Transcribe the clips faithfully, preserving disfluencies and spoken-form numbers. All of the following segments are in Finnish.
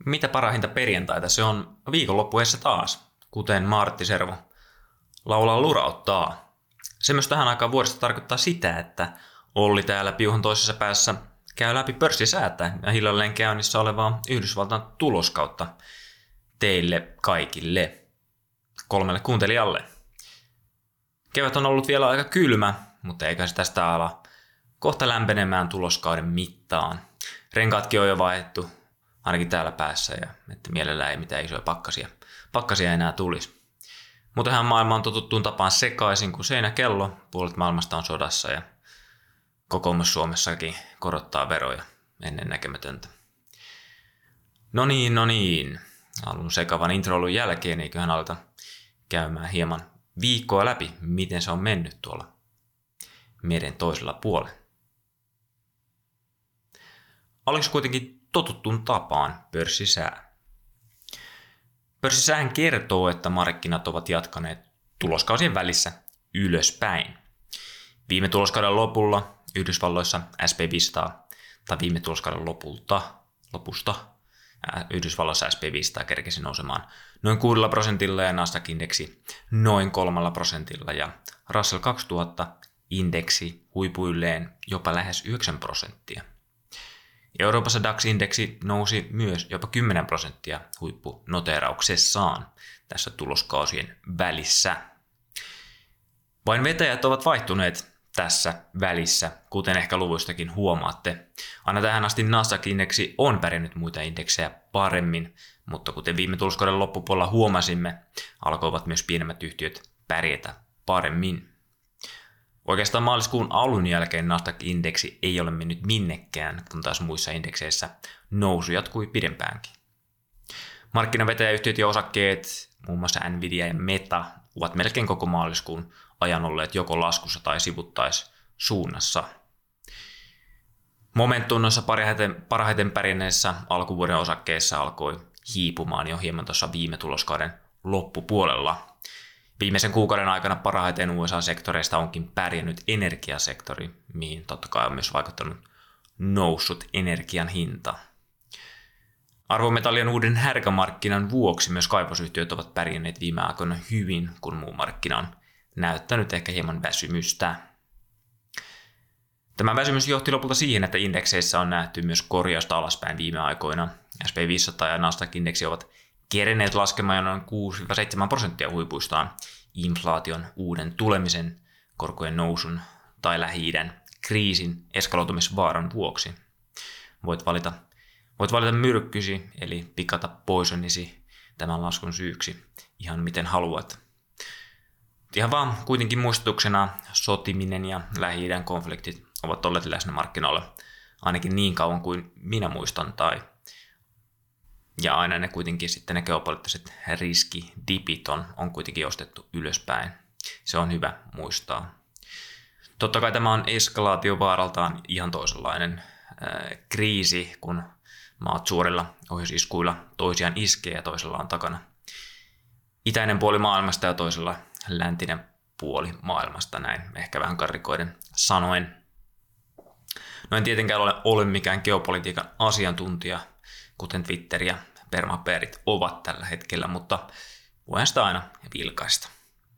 Mitä parahinta perjantaita, se on viikonloppuessa taas, kuten Martti Servo laulaa lurauttaa. Se myös tähän aikaan vuodesta tarkoittaa sitä, että Olli täällä piuhan toisessa päässä käy läpi pörssisäätä ja hiljalleen käynnissä olevaa Yhdysvaltain tuloskautta teille kaikille, kolmelle kuuntelijalle. Kevät on ollut vielä aika kylmä, mutta eikä se tästä ala kohta lämpenemään tuloskauden mittaan. Renkaatkin on jo vaihdettu, ainakin täällä päässä, ja että mielellään ei mitään isoja pakkasia, pakkasia enää tulisi. Mutta tähän maailma on totuttuun tapaan sekaisin kuin seinäkello, puolet maailmasta on sodassa ja kokoomus Suomessakin korottaa veroja ennen näkemätöntä. No niin, no niin. Alun sekavan introilun jälkeen eiköhän aleta käymään hieman viikkoa läpi, miten se on mennyt tuolla meren toisella puolella. Aluksi kuitenkin totuttuun tapaan pörssisää. Pörssisäähän kertoo, että markkinat ovat jatkaneet tuloskausien välissä ylöspäin. Viime tuloskauden lopulla Yhdysvalloissa S and P viisisataa, tai viime tuloskauden lopulta, lopusta Yhdysvalloissa S and P viisisataa kerkesi nousemaan noin kuudella prosentilla ja Nasdaq-indeksi noin kolmella prosentilla ja Russell kaksituhatta-indeksi huipuilleen jopa lähes yhdeksän prosenttia. Euroopassa DAX-indeksi nousi myös jopa kymmenen prosenttia huippunoteerauksessaan tässä tuloskausien välissä. Vain vetäjät ovat vaihtuneet tässä välissä, kuten ehkä luvuistakin huomaatte. Aina tähän asti Nasdaq-indeksi on pärjännyt muita indeksejä paremmin, mutta kuten viime tuloskauden loppupuolella huomasimme, alkoivat myös pienemmät yhtiöt pärjätä paremmin. Oikeastaan maaliskuun alun jälkeen Nasdaq-indeksi ei ole mennyt minnekään, kun taas muissa indekseissä nousu jatkui pidempäänkin. Markkinavetäjäyhtiöt ja osakkeet, muun muassa Nvidia ja Meta, ovat melkein koko maaliskuun ajan olleet joko laskussa tai sivuttais suunnassa. Momentum noissa parhaiten, parhaiten pärjänneissä alkuvuoden osakkeissa alkoi hiipumaan jo hieman tuossa viime tuloskauden loppupuolella. Viimeisen kuukauden aikana parhaiten U S A-sektoreista onkin pärjännyt energiasektori, mihin totta kai on myös vaikuttanut noussut energian hinta. Arvometallien uuden härkämarkkinan vuoksi myös kaivosyhtiöt ovat pärjänneet viime aikoina hyvin, kun muu markkina on näyttänyt ehkä hieman väsymystä. Tämä väsymys johti lopulta siihen, että indekseissä on nähty myös korjausta alaspäin viime aikoina. S and P viisisataa ja Nasdaq-indeksi ovat kerenneet laskemaan jo noin kuusi seitsemän prosenttia huipuistaan inflaation uuden tulemisen, korkojen nousun tai Lähi-idän kriisin eskaloitumisvaaran vuoksi. Voit valita, voit valita myrkkysi eli pikata poisonisi tämän laskun syyksi ihan miten haluat. Ihan vaan kuitenkin muistutuksena sotiminen ja Lähi-idän konfliktit ovat olleet läsnä markkinoilla ainakin niin kauan kuin minä muistan tai ja aina ne kuitenkin sitten ne geopoliittiset riskidipit on, on kuitenkin ostettu ylöspäin. Se on hyvä muistaa. Totta kai tämä on eskalaatiovaaraltaan ihan toisenlainen ää, kriisi, kun maat suurilla ohjusiskuilla toisiaan iskee ja toisella on takana itäinen puoli maailmasta ja toisella läntinen puoli maailmasta, näin ehkä vähän karrikoiden sanoen. No en tietenkään ole, ole mikään geopolitiikan asiantuntija, kuten Twitter ja permapeerit ovat tällä hetkellä, mutta voin sitä aina vilkaista.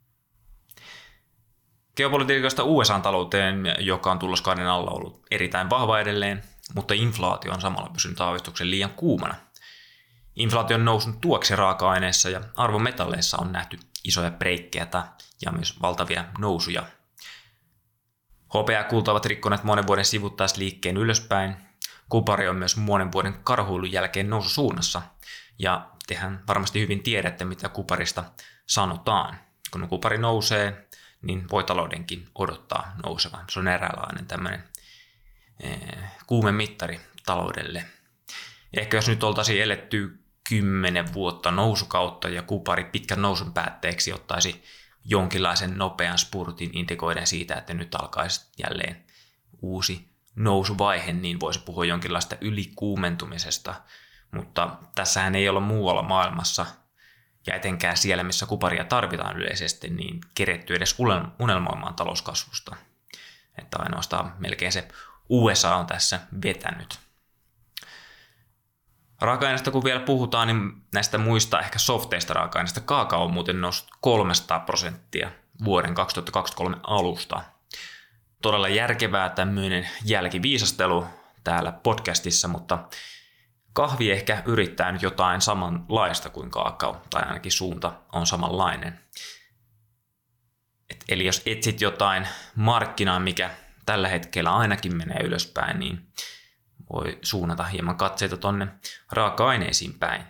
Geopolitiikasta U S A-talouteen, joka on tuloskauden alla ollut erittäin vahva edelleen, mutta inflaatio on samalla pysynyt aavistuksen liian kuumana. Inflaatio on noussut tuoksi raaka-aineissa ja arvometalleissa on nähty isoja breikkejä ja myös valtavia nousuja. H P ja kulta ovat rikkoneet monen vuoden sivuttaisliikkeen ylöspäin. Kupari on myös monen vuoden karhuilun jälkeen noususuunnassa, ja tehän varmasti hyvin tiedätte, mitä kuparista sanotaan. Kun kupari nousee, niin voi taloudenkin odottaa nousevan. Se on eräänlainen tämmöinen eh, kuumemittari taloudelle. Ehkä jos nyt oltaisiin eletty kymmenen vuotta nousukautta ja kupari pitkän nousun päätteeksi ottaisi jonkinlaisen nopean spurtin indikoiden siitä, että nyt alkaisi jälleen uusi nousuvaihe, niin voisi puhua jonkinlaista ylikuumentumisesta, mutta tässähän ei ole muualla maailmassa, ja etenkään siellä, missä kuparia tarvitaan yleisesti, niin keretty edes unelmoimaan talouskasvusta. Että ainoastaan melkein se U S A on tässä vetänyt. Raaka-aineista kun vielä puhutaan, niin näistä muista ehkä softeista raaka-aineista kaakao on muuten noussut kolmesataa prosenttia vuoden kaksituhattakaksikymmentäkolme alusta. Todella järkevää tämmöinen jälkiviisastelu täällä podcastissa, mutta kahvi ehkä yrittää nyt jotain samanlaista kuin kaakao, tai ainakin suunta on samanlainen. Et eli jos etsit jotain markkinaa, mikä tällä hetkellä ainakin menee ylöspäin, niin voi suunnata hieman katseita tonne raaka-aineisiin päin.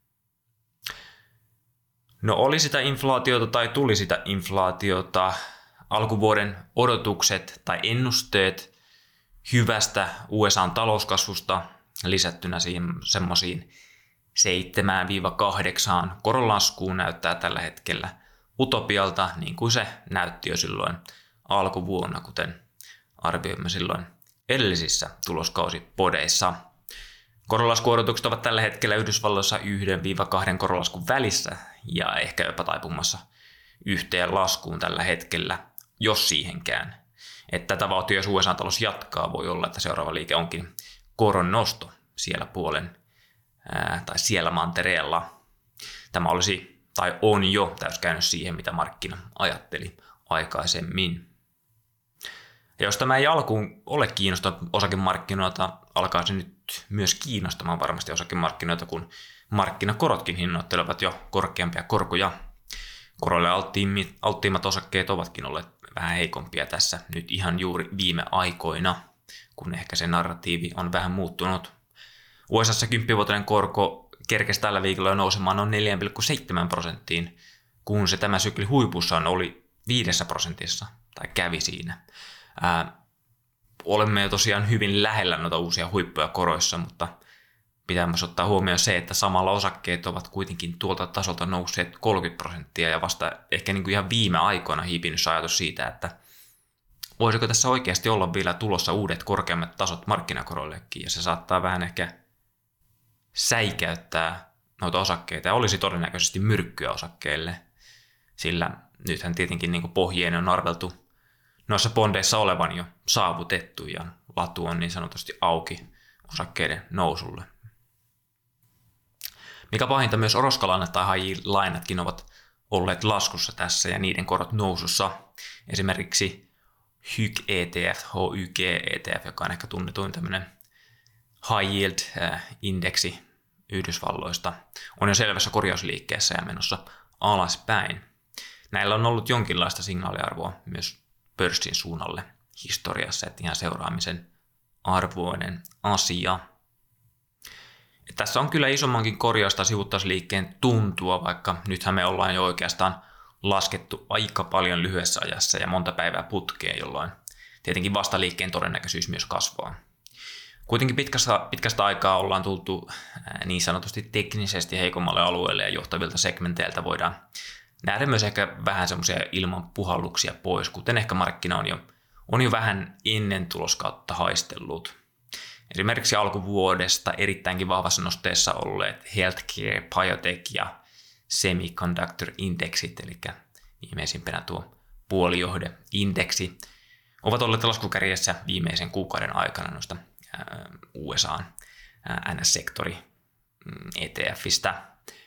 No oli sitä inflaatiota tai tuli sitä inflaatiota, alkuvuoden odotukset tai ennusteet hyvästä U S A:n talouskasvusta lisättynä siihen semmoisiin seitsemään kahdeksaan koronlaskuun näyttää tällä hetkellä utopialta, niin kuin se näytti jo silloin alkuvuonna, kuten arvioimme silloin edellisissä tuloskausipodeissa. Koronlaskuodotukset ovat tällä hetkellä Yhdysvalloissa yhden kahden koronlaskun välissä ja ehkä jopa taipumassa yhteen laskuun tällä hetkellä, jos siihenkään. Että tätä vauhtia, jos U S A-talous jatkaa, voi olla, että seuraava liike onkin koron nosto siellä puolen ää, tai siellä mantereella. Tämä olisi tai on jo täyskäynnös siihen, mitä markkina ajatteli aikaisemmin. Ja jos tämä ei alkuun ole kiinnostanut osakemarkkinoita, alkaa se nyt myös kiinnostamaan varmasti osakemarkkinoita, kun markkinakorotkin hinnoittelevat jo korkeampia korkoja. Koroille alttiimmat osakkeet ovatkin olleet vähän heikompia tässä nyt ihan juuri viime aikoina, kun ehkä se narratiivi on vähän muuttunut. U S A:ssa kymppivuotinen korko kerkesi tällä viikolla jo nousemaan noin neljä pilkku seitsemän prosenttiin, kun se tämä sykli huipussaan oli viidessä prosentissa, tai kävi siinä. Ää, olemme jo tosiaan hyvin lähellä noita uusia huippuja koroissa, mutta pitää myös ottaa huomioon se, että samalla osakkeet ovat kuitenkin tuolta tasolta nousseet kolmekymmentä prosenttia ja vasta ehkä niin kuin ihan viime aikoina hiipinyt ajatus siitä, että voisiko tässä oikeasti olla vielä tulossa uudet korkeammat tasot markkinakoroillekin, ja se saattaa vähän ehkä säikäyttää noita osakkeita ja olisi todennäköisesti myrkkyä osakkeille, sillä nythän tietenkin niin kuin pohjien on arveltu noissa bondeissa olevan jo saavutettu ja latu on niin sanotusti auki osakkeiden nousulle. Mikä pahinta, myös roskalainat tai high lainatkin ovat olleet laskussa tässä ja niiden korot nousussa. Esimerkiksi H Y G E T F, H Y G E T F, joka on ehkä tunnetuin tämmöinen high yield-indeksi Yhdysvalloista, on jo selvässä korjausliikkeessä ja menossa alaspäin. Näillä on ollut jonkinlaista signaaliarvoa myös pörssin suunnalle historiassa, että ihan seuraamisen arvoinen asia. Ja tässä on kyllä isommankin korjausta sivuttausliikkeen tuntua, vaikka nythän me ollaan jo oikeastaan laskettu aika paljon lyhyessä ajassa ja monta päivää putkeen, jolloin tietenkin vastaliikkeen todennäköisyys myös kasvaa. Kuitenkin pitkästä, pitkästä aikaa ollaan tultu niin sanotusti teknisesti heikommalle alueelle ja johtavilta segmenteiltä voidaan nähdä myös ehkä vähän semmoisia ilman puhalluksia pois, kuten ehkä markkina on jo, on jo vähän ennen tuloskautta haistellut. Esimerkiksi alkuvuodesta erittäinkin vahvassa nosteessa olleet healthcare, biotech ja semiconductor-indeksit, eli viimeisimpänä tuo puolijohdeindeksi, ovat olleet laskukärjessä viimeisen kuukauden aikana noista U S A:n N S-sektori E T F:istä.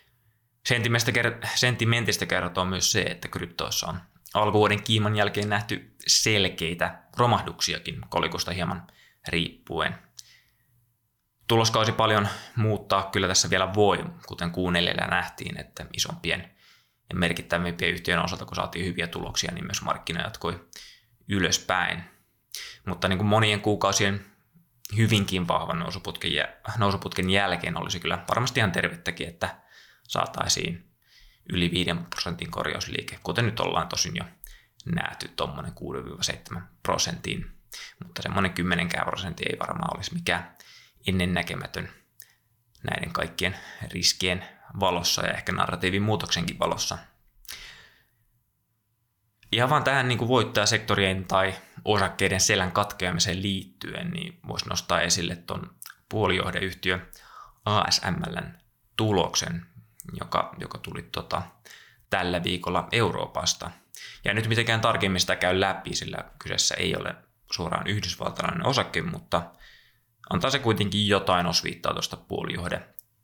Sentimentistä kertoo myös se, että kryptoissa on alkuvuoden kiiman jälkeen nähty selkeitä romahduksiakin kolikosta hieman riippuen. Tuloskausi paljon muuttaa kyllä tässä vielä voi, kuten Q neljä nähtiin, että isompien ja merkittävimpien yhtiöiden osalta, kun saatiin hyviä tuloksia, niin myös markkina jatkoi ylöspäin. Mutta niin kuin monien kuukausien hyvinkin vahvan nousuputken, nousuputken jälkeen olisi kyllä varmasti ihan tervettäkin, että saataisiin yli viiden prosentin korjausliike, kuten nyt ollaan tosin jo nähty tuommoinen kuusi seitsemän prosentin, mutta semmoinen kymmenen prosentti ei varmaan olisi mikään ennennäkemätön näiden kaikkien riskien valossa ja ehkä narratiivin muutoksenkin valossa. Ihan vaan tähän niin kuin voittajasektorien tai osakkeiden selän katkeamiseen liittyen, niin voisi nostaa esille tuon puolijohdeyhtiö A S M L:n tuloksen, joka, joka tuli tota, tällä viikolla Euroopasta. Ja nyt mitenkään tarkemmin sitä käy läpi, sillä kyseessä ei ole suoraan yhdysvaltalainen osake, mutta antaa se kuitenkin jotain osviittaa tuosta puolijohde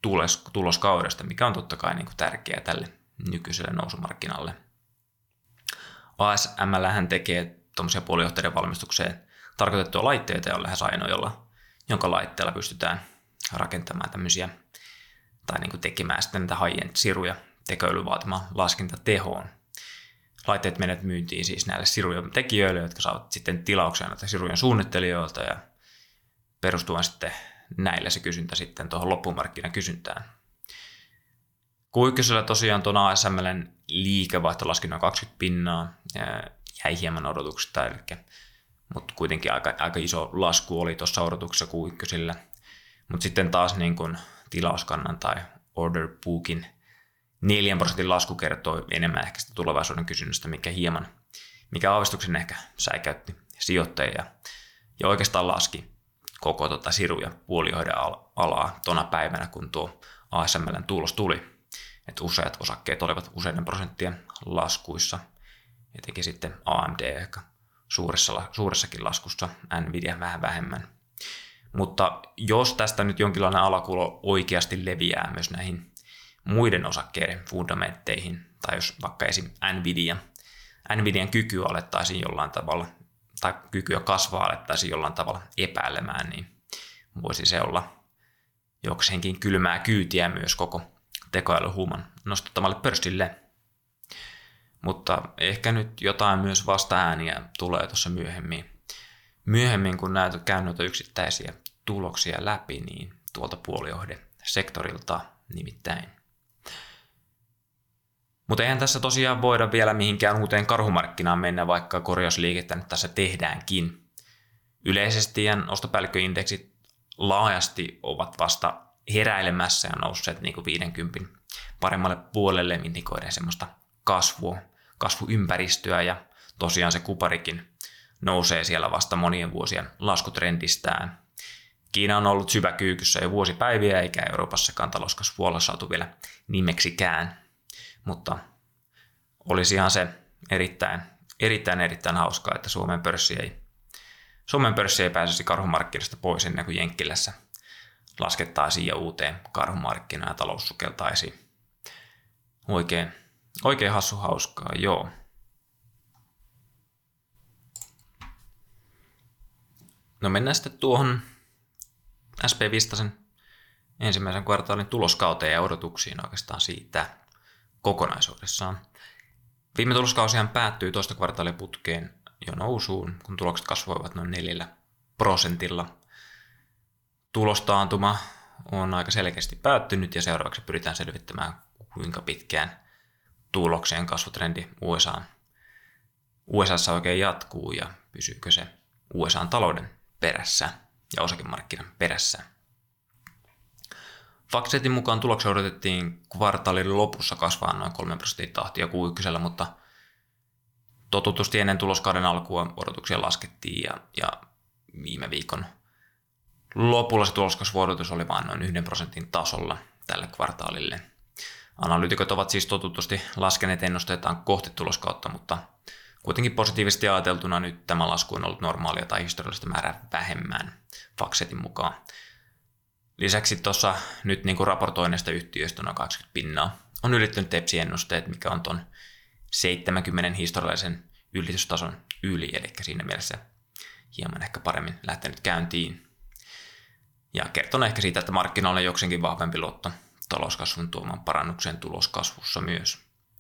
tulos, tuloskaudesta, mikä on totta kai niin kuin tärkeää tälle nykyiselle nousumarkkinalle. A S M L tekee tuommoisia puolijohteiden valmistukseen tarkoitettua laitteita, ja on lähes ainoa, jolla, jonka laitteella pystytään rakentamaan tämmöisiä tai niin kuin tekemään sitten näitä high-end siruja tekoälyn vaatimaan laskentatehoon. Laitteet menet myyntiin siis näille sirujen tekijöille, jotka saavat sitten tilauksia näitä sirujen suunnittelijoilta, ja perustuen sitten näillä se kysyntä sitten tuohon loppumarkkinan kysyntään. Q yksi tosiaan tuon A S M L:n liikevaihto laski noin kaksikymmentä pinnaa, jäi hieman odotuksesta, eli, mutta kuitenkin aika, aika iso lasku oli tuossa odotuksessa Q yksi. Mutta sitten taas niin kun tilauskannan tai order bookin neljän prosentin lasku kertoo enemmän ehkä sitä tulevaisuuden kysynnästä, mikä hieman, mikä aavistuksen ehkä säikäytti sijoittajia ja oikeastaan laski koko tota siru- ja puolijohden alaa tona päivänä, kun tuo A S M L:n tulos tuli. Että useat osakkeet olivat useiden prosenttien laskuissa, etenkin sitten A M D ehkä suuressa, suuressakin laskussa, Nvidia vähän vähemmän. Mutta jos tästä nyt jonkinlainen alakulo oikeasti leviää myös näihin muiden osakkeiden fundamentteihin, tai jos vaikka esim. Nvidia, Nvidian kykyä alettaisiin jollain tavalla, tai kykyä kasvaa alettaisiin jollain tavalla epäilemään, niin voisi se olla jokseenkin kylmää kyytiä myös koko tekoälyhuuman nostettamalle pörssille. Mutta ehkä nyt jotain myös vasta-ääniä tulee tuossa myöhemmin. Myöhemmin, kun näitä käyn noita yksittäisiä tuloksia läpi, niin tuolta puolijohde sektorilta nimittäin. Mutta eihän tässä tosiaan voida vielä mihinkään uuteen karhumarkkinaan mennä, vaikka korjausliikettä nyt tässä tehdäänkin. Yleisesti ostopäällikköindeksit laajasti ovat vasta heräilemässä ja nousseet niin kuin viidenkymmenen paremmalle puolelle indikoiden semmoista kasvua, kasvuympäristöä, ja tosiaan se kuparikin nousee siellä vasta monien vuosien laskutrendistään. Kiina on ollut syväkyykyssä jo vuosipäiviä, eikä Euroopassakaan talouskasvua olla saatu vielä nimeksikään, mutta olisihan se erittäin, erittäin, erittäin hauskaa, että Suomen pörssi ei, Suomen pörssi ei pääsisi karhumarkkinasta pois ennen kuin Jenkkilässä laskettaisiin ja uuteen karhumarkkinaan ja talous sukeltaisiin. Oikein, oikein hassu hauskaa, joo. No mennään sitten tuohon S P viisisataa ensimmäisen kvartaalin tuloskauteen ja odotuksiin oikeastaan siitä kokonaisuudessaan. Viime tuloskausihan päättyi toista kvartaalia putkeen jo nousuun, kun tulokset kasvoivat noin neljällä prosentilla. Tulostaantuma on aika selkeästi päättynyt ja seuraavaksi pyritään selvittämään, kuinka pitkään tuloksien kasvutrendi U S A, U S A:ssa oikein jatkuu ja pysyykö se U S A:n talouden perässä ja osakemarkkinan perässä. FactSetin mukaan tuloksia odotettiin kvartaalin lopussa kasvaa noin kolme prosentin tahtia Q yksi, mutta totutusti ennen tuloskauden alkua odotuksia laskettiin ja, ja viime viikon lopulla se tuloskasvuodotus oli vain noin yhden prosentin tasolla tälle kvartaalille. Analyytikot ovat siis totutusti laskeneet ennusteitaan kohti tuloskautta, mutta kuitenkin positiivisesti ajateltuna nyt tämä lasku on ollut normaalia tai historiallista määrää vähemmän FactSetin mukaan. Lisäksi tuossa nyt niin kuin raportoineista yhtiöistä noin kaksikymmentä pinnaa on ylittänyt Tepsi-ennusteet, mikä on tuon seitsemänkymmentä historiallisen ylitystason yli, eli siinä mielessä hieman ehkä paremmin lähtenyt käyntiin. Ja kertoo ehkä siitä, että markkinoilla on jokseenkin vahvempi luotto talouskasvun tuoman parannuksen tuloskasvussa myös.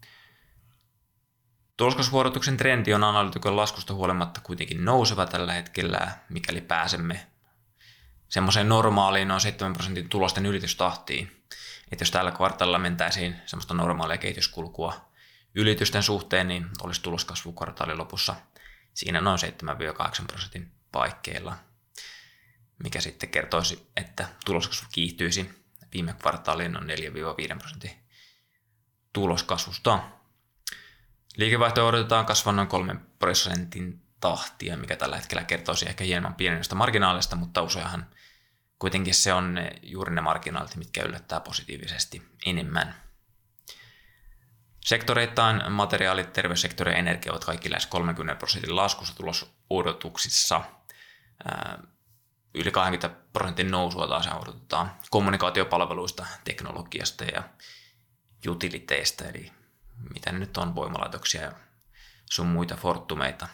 Tuloskasvuodotuksen trendi on analyytikon laskusta huolimatta kuitenkin nouseva tällä hetkellä, mikäli pääsemme semmoiseen normaaliin noin seitsemän prosentin tulosten ylitystahtiin. Että jos tällä kvartaalilla mentäisiin semmoista normaalia kehityskulkua ylitysten suhteen, niin olisi tuloskasvu kvartaalin lopussa siinä noin seitsemän kahdeksan prosentin paikkeilla, mikä sitten kertoisi, että tuloskasvu kiihtyisi viime kvartaaliin noin neljä viisi prosentin tuloskasvusta. Liikevaihto odotetaan kasvavan noin kolmen prosentin tahtia, mikä tällä hetkellä kertoisi ehkä hieman pienestä marginaalista, mutta useinhan kuitenkin se on ne, juuri ne marginaalit, mitkä yllättää positiivisesti enemmän. Sektoreittain materiaalit, terveyssektori ja energia ovat kaikki lähes kolmekymmentä prosentin laskussa tulosodotuksissa. yli kaksikymmentä prosentin nousua taas odotetaan kommunikaatiopalveluista, teknologiasta ja utiliteista, eli mitä ne nyt on, voimalaitoksia ja sun muita fortumeita.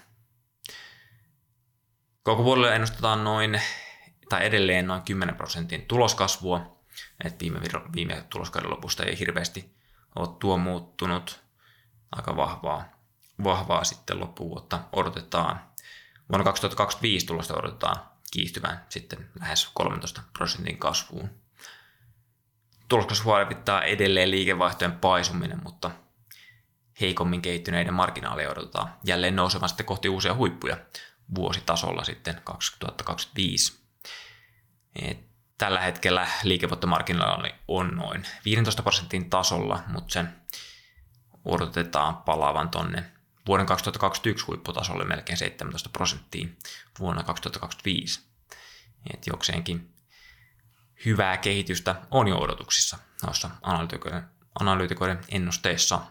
Koko vuodelle ennustetaan noin, tai edelleen noin kymmenen prosentin tuloskasvua, että viime, viime tuloskauden lopusta ei hirveästi ole tuo muuttunut. Aika vahvaa, vahvaa sitten loppuvuotta odotetaan. Vuonna kaksituhattakaksikymmentäviisi tulosta odotetaan kiihtyvän sitten lähes kolmentoista prosentin kasvuun. Tuloskasvua levittää edelleen liikevaihtojen paisuminen, mutta heikommin kehittyneiden marginaaleja odotetaan jälleen nousemaan sitten kohti uusia huippuja vuositasolla sitten kaksituhattakaksikymmentäviisi. Et tällä hetkellä liikevoittomarginaali on noin viisitoista prosentin tasolla, mutta sen odotetaan palaavan tonne vuoden kaksituhattakaksikymmentäyksi huipputasolle melkein seitsemäntoista prosenttiin vuonna kaksituhattakaksikymmentäviisi. Et jokseenkin hyvää kehitystä on jo odotuksissa noissa analyytikoiden, analyytikoiden ennusteissa.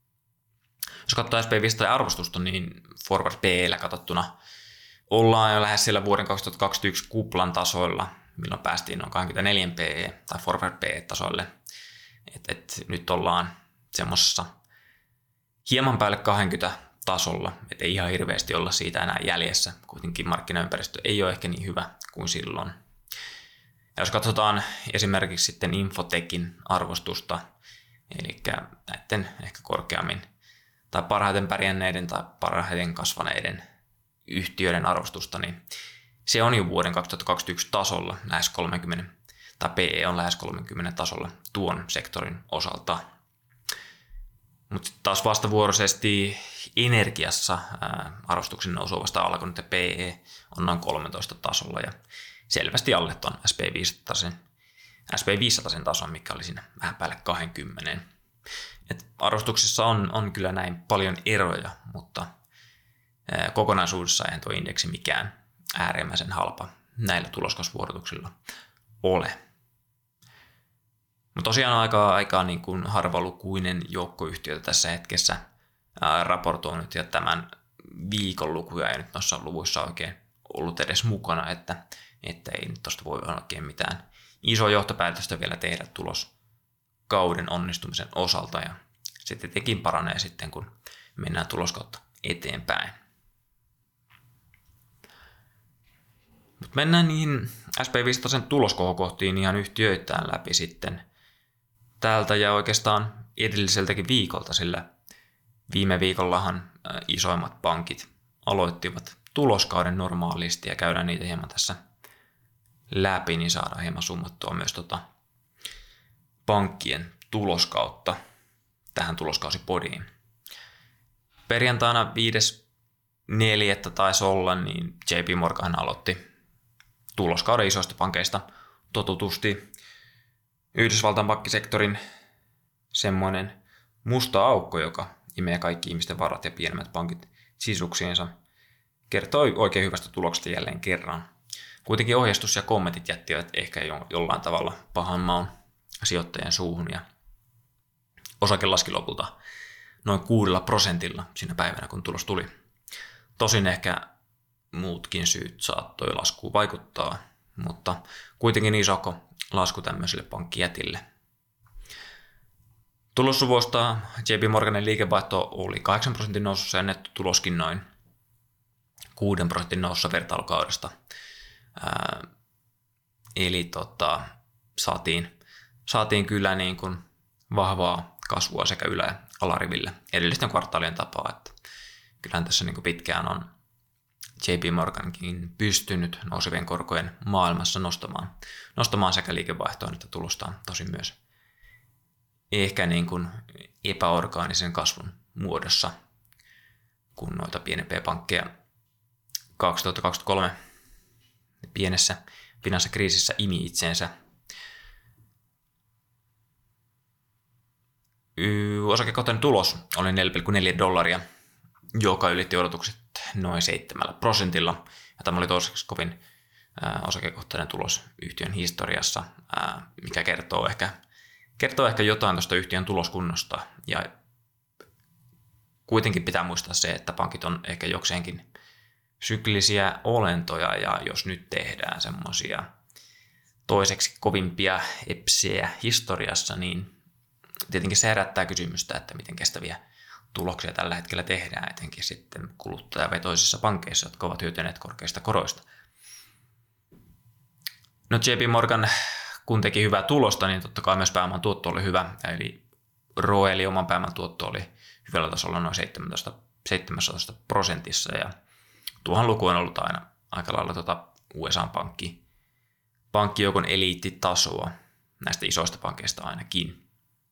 Jos katsoo S and P viisisataa arvostusta, niin Forward P E:llä katsottuna ollaan jo lähes siellä vuoden kaksituhattakaksikymmentäyksi kuplan tasoilla, milloin päästiin noin kaksikymmentäneljä P E tai Forward P E-tasoille. Et, et nyt ollaan semmoisessa hieman päälle kaksikymmentä tasolla, et ei ihan hirveästi olla siitä enää jäljessä. Kuitenkin markkinaympäristö ei ole ehkä niin hyvä kuin silloin. Ja jos katsotaan esimerkiksi sitten Infotechin arvostusta, eli näiden ehkä korkeammin tai parhaiten pärjänneiden tai parhaiten kasvaneiden yhtiöiden arvostusta, niin se on jo vuoden kaksituhattakaksikymmentäyksi tasolla lähes kolmekymmentä, tai P E on lähes kolmekymmentä tasolla tuon sektorin osalta. Mutta taas vastavuoroisesti energiassa ää, arvostuksen nousu on vasta alkanut, ja P E on noin kolmetoista tasolla, ja selvästi alle tuon S and P viisisataa tason, mikä oli siinä vähän päälle kaksikymmentä. Et arvostuksessa on, on kyllä näin paljon eroja, mutta ää, kokonaisuudessa ei tuo indeksi mikään äärimmäisen halpa näillä tuloskasvuodotuksilla ole. No tosiaan aika, aika niin kuin harvalukuinen joukko yhtiöitä tässä hetkessä ää, raportoinut, ja tämän viikon lukuja ei nyt noissa luvuissa oikein ollut edes mukana, että, että ei nyt tuosta voi oikein mitään isoa johtopäätöstä vielä tehdä tuloskauden onnistumisen osalta, ja se tietenkin paranee sitten, kun mennään tuloskautta eteenpäin. Mutta mennään niihin S and P viisisataa tuloskohokohtiin ihan yhtiöittäin läpi sitten täältä ja oikeastaan edelliseltäkin viikolta, sillä viime viikollahan isoimmat pankit aloittivat tuloskauden normaalisti ja käydään niitä hieman tässä läpi, niin saadaan hieman summattua myös tota pankkien tuloskautta tähän tuloskausipodiin. Perjantaina viides neljättä taisi olla, niin J P Morgan aloitti tuloskauden isoista pankeista totutusti. Yhdysvaltain pankkisektorin semmoinen musta aukko, joka imee kaikki ihmisten varat ja pienemmät pankit sisuksiinsa, kertoi oikein hyvästä tuloksesta jälleen kerran. Kuitenkin ohjeistus ja kommentit jättivät ehkä jo, jollain tavalla pahan maun sijoittajien suuhun, ja osake laski lopulta noin kuudella prosentilla siinä päivänä, kun tulos tuli. Tosin ehkä muutkin syyt saattoi laskuun vaikuttaa, mutta kuitenkin iso lasku tämmöiselle pankkijätille. Tulosluvuista J P Morganin liikevaihto oli kahdeksan prosentin nousussa ja nettotuloskin noin kuuden prosentin nousussa vertailukaudesta. Ää, eli tota, saatiin, saatiin kyllä niin kuin vahvaa kasvua sekä ylä- ja alariville edellisten kvartaalien tapaa. Että kyllähän tässä niin kuin pitkään on J P Morgankin pystynyt nousevien korkojen maailmassa nostamaan, nostamaan sekä liikevaihtoa että tulostaan, tosin myös ehkä niin kuin epäorgaanisen kasvun muodossa, kun noita pienempiä pankkeja kaksituhattakaksikymmentäkolme pienessä finanssikriisissä imi itseensä. Osakekohtainen tulos oli neljä pilkku neljä dollaria, joka ylitti odotukset noin seitsemällä prosentilla. Ja tämä oli toiseksi kovin ää, osakekohtainen tulos yhtiön historiassa, ää, mikä kertoo ehkä, kertoo ehkä jotain tuosta yhtiön tuloskunnosta. Ja kuitenkin pitää muistaa se, että pankit on ehkä jokseenkin syklisiä olentoja, ja jos nyt tehdään semmoisia toiseksi kovimpia epsejä historiassa, niin tietenkin se herättää kysymystä, että miten kestäviä tuloksia tällä hetkellä tehdään, etenkin sitten kuluttajavetoisissa pankeissa, jotka ovat hyötyneet korkeista koroista. No J P Morgan, kun teki hyvää tulosta, niin totta kai myös pääoman tuotto oli hyvä, eli R O E, eli oman pääoman tuotto oli hyvällä tasolla noin seitsemäntoista prosentissa, ja tuohon luku on ollut aina aika lailla tuota U S A-pankki, pankkijoukon eliittitasoa, näistä isoista pankeista ainakin.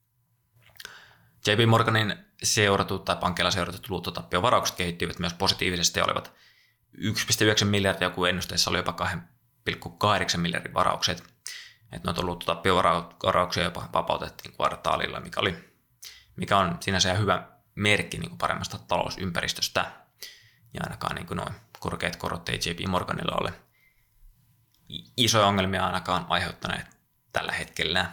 J P Morganin seuratut tai pankkeilla seuratut luottotappio-varaukset kehittyivät myös positiivisesti ja olivat yksi pilkku yhdeksän miljardia, kun ennusteissa oli jopa kaksi pilkku kahdeksan miljardin varaukset. Että noita luottotappio-varauksia jopa vapautettiin kvartaalilla, mikä, oli, mikä on sinänsä hyvä merkki niin kuin paremmasta talousympäristöstä. Ja ainakaan niin kuin noin korkeat korot ei J P Morganilla ole isoja ongelmia ainakaan aiheuttaneet tällä hetkellä.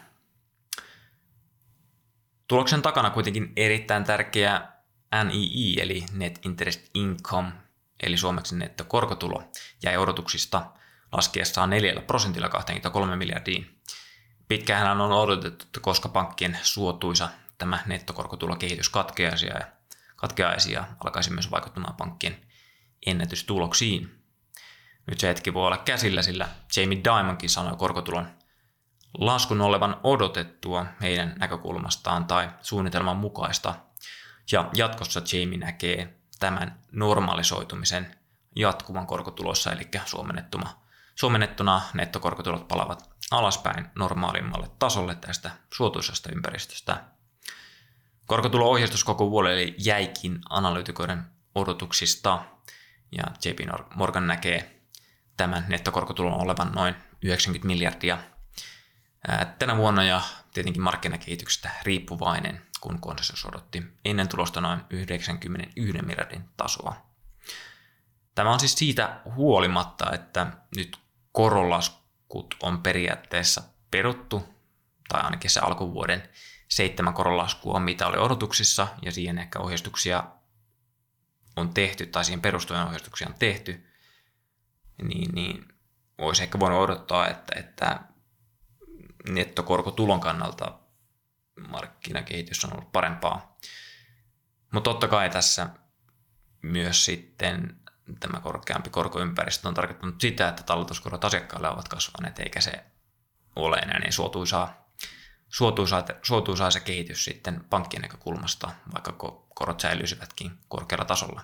Tuloksen takana kuitenkin erittäin tärkeä N I I, eli Net Interest Income, eli suomeksi nettokorkotulo, jäi odotuksista laskiessaan neljällä prosentilla kaksikymmentäkolme miljardiin. Pitkään on odotettu, että koska pankkien suotuisa tämä nettokorkotulokehitys katkeaisi ja, katkeaisi ja alkaisi myös vaikuttamaan pankkien ennätystuloksiin. Nyt se hetki voi olla käsillä, sillä Jamie Dimonkin sanoi korkotulon laskun olevan odotettua heidän näkökulmastaan tai suunnitelman mukaista. Ja jatkossa Jamie näkee tämän normalisoitumisen jatkuvan korkotulossa, eli suomennettuna, suomennettuna nettokorkotulot palavat alaspäin normaalimmalle tasolle tästä suotuisasta ympäristöstä. Korkotulo-ohjeistus koko vuodelle jäikin analyytikoiden odotuksista, ja J P Morgan näkee tämän nettokorkotulon olevan noin yhdeksänkymmentä miljardia tänä vuonna, ja tietenkin markkinakehityksestä riippuvainen, kun konsensus odotti ennen tulosta noin yhdeksänkymmentäyksi miljardin tasoa. Tämä on siis siitä huolimatta, että nyt koronlaskut on periaatteessa peruttu, tai ainakin se alkuvuoden seitsemän koronlaskua on mitä oli odotuksissa, ja siihen ehkä ohjeistuksia on tehty, tai siihen perustuen ohjeistuksia on tehty, niin, niin olisi ehkä voinut odottaa, että, että nettokorkotulon kannalta markkinakehitys on ollut parempaa. Mutta totta kai tässä myös sitten tämä korkeampi korkoympäristö on tarkoittanut sitä, että talletuskorot asiakkaille ovat kasvaneet, eikä se ole enää niin suotuisaa, suotuisaa, suotuisaa se kehitys sitten pankkien näkökulmasta, vaikka korot säilyisivätkin korkealla tasolla.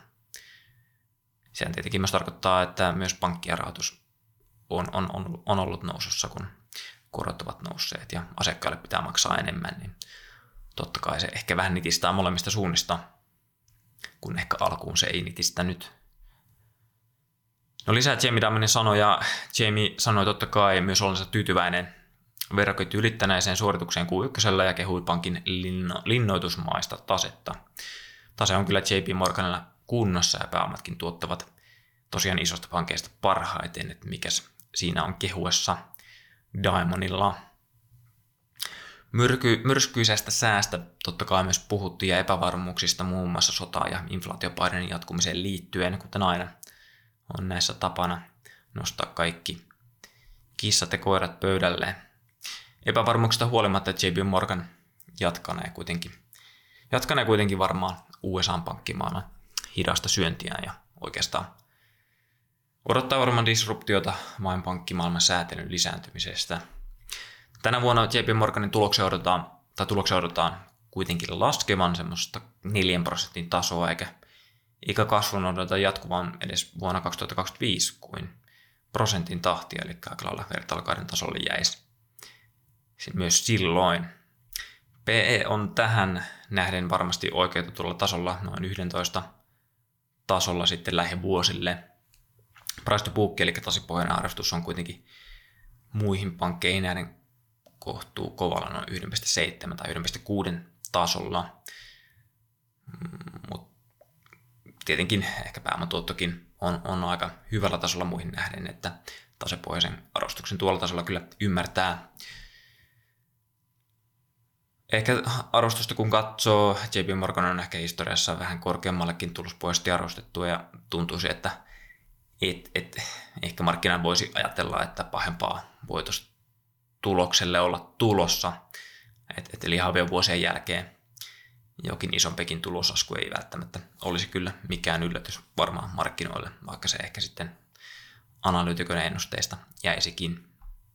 Sehän tietenkin myös tarkoittaa, että myös pankkien rahoitus on, on, on, on ollut nousussa, kun korot ovat nousseet ja asiakkaille pitää maksaa enemmän, niin totta kai se ehkä vähän nitistää molemmista suunnista, kun ehkä alkuun se ei nitistä nyt. No lisää Jamie Dimonin sanoja. Jamie sanoi totta kai myös ollensa tyytyväinen verrokit ylittäneeseen suoritukseen Q yksi ja kehui pankin linno, linnoitusmaista tasetta. Tase on kyllä J P Morganilla kunnossa ja pääomatkin tuottavat tosiaan isosta pankeista parhaiten, että mikäs siinä on kehuessa Dimonilla. Myrky, myrskyisestä säästä totta kai myös puhuttiin ja epävarmuuksista muun muassa sota- ja inflaatiopaineiden jatkumiseen liittyen, kuten aina on näissä tapana nostaa kaikki kissat ja koirat pöydälle. Epävarmuuksista huolimatta J P Morgan jatkanee kuitenkin, jatkanee kuitenkin varmaan U S A-pankkimaailman hidasta syöntiä ja oikeastaan odottaa varmaan disruptiota vain pankkimaailman säätelyn lisääntymisestä. Tänä vuonna J P Morganin tuloksia odotetaan, tai tuloksia odotetaan kuitenkin laskevan semmoista neljän prosentin tasoa, eikä, eikä kasvun odoteta jatkuvan edes vuonna kaksituhattakaksikymmentäviisi kuin prosentin tahtia, eli aika lailla vertailukauden tasolle jäisi myös silloin. P E on tähän nähden varmasti oikeutetulla tasolla, noin yksitoista tasolla sitten lähivuosille. Price to book, eli tasipohjainen arvostus, on kuitenkin muihin pankkeihin nähden kohtuu kovalla noin yksi pilkku seitsemän tai yksi pilkku kuusi tasolla. Mut tietenkin ehkä pääomatuottokin on, on aika hyvällä tasolla muihin nähden, että tasepohjaisen arvostuksen tuolla tasolla kyllä ymmärtää. Ehkä arvostusta kun katsoo, J P Morgan on ehkä historiassa vähän korkeammallekin tulospohjaisesti arvostettu ja tuntuisi, että et, et, ehkä markkina voisi ajatella, että pahempaa voitosta tulokselle olla tulossa. Et, et eli havien vuosien jälkeen jokin isompikin tulosasku ei välttämättä olisi kyllä mikään yllätys varmaan markkinoille, vaikka se ehkä sitten analyytikon ennusteista jäisikin.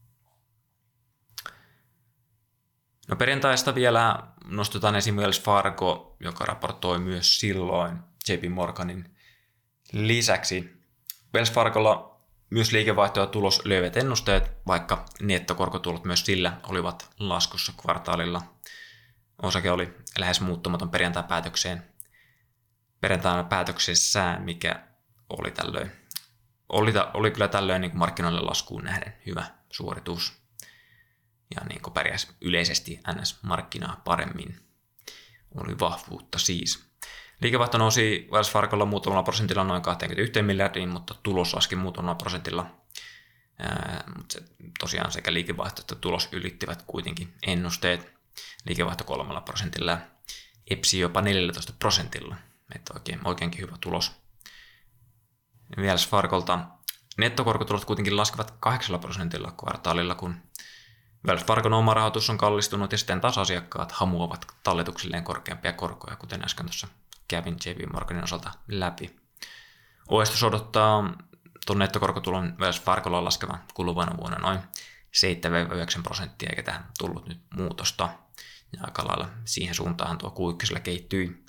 No perjantaista vielä nostetaan esiin Wells Fargo, joka raportoi myös silloin J P Morganin lisäksi. Wells Fargolla myös liikevaihto- ja tulos löivät ennusteet, vaikka nettokorkotulot myös sillä olivat laskussa kvartaalilla. Osake oli lähes muuttumaton perjantai-päätökseen. Perjantaina päätöksessä, mikä oli tällöin, oli, oli kyllä tällöin niin kuin markkinoille laskuun nähden hyvä suoritus. Ja niin kuin pärjäsi yleisesti N S-markkinaa paremmin. Oli vahvuutta siis. Liikevaihto nousi Wells Fargolla muutamalla prosentilla noin kaksikymmentäyksi miljardiin, mutta tulos laski muutamalla prosentilla. Ää, mutta se, tosiaan sekä liikevaihto että tulos ylittivät kuitenkin ennusteet. Liikevaihto kolmella prosentilla ja E P S I jopa neljätoista prosentilla. Että oikein, oikeinkin hyvä tulos. Wells Fargolta nettokorkotulot kuitenkin laskevat kahdeksalla prosentilla kvartaalilla, kun Wells Fargon oma rahoitus on kallistunut ja sitten taas asiakkaat hamuavat talletuksilleen korkeampia korkoja, kuten äsken tuossa kävin J P Morganin osalta läpi. Oestus odottaa tuon nettokorkotulon Wells Fargolla laskevan kuluvana vuonna noin seitsemän yhdeksän prosenttia, eikä tähän tullut nyt muutosta. Ja aika lailla siihen suuntaan tuo Q yksi kehittyi.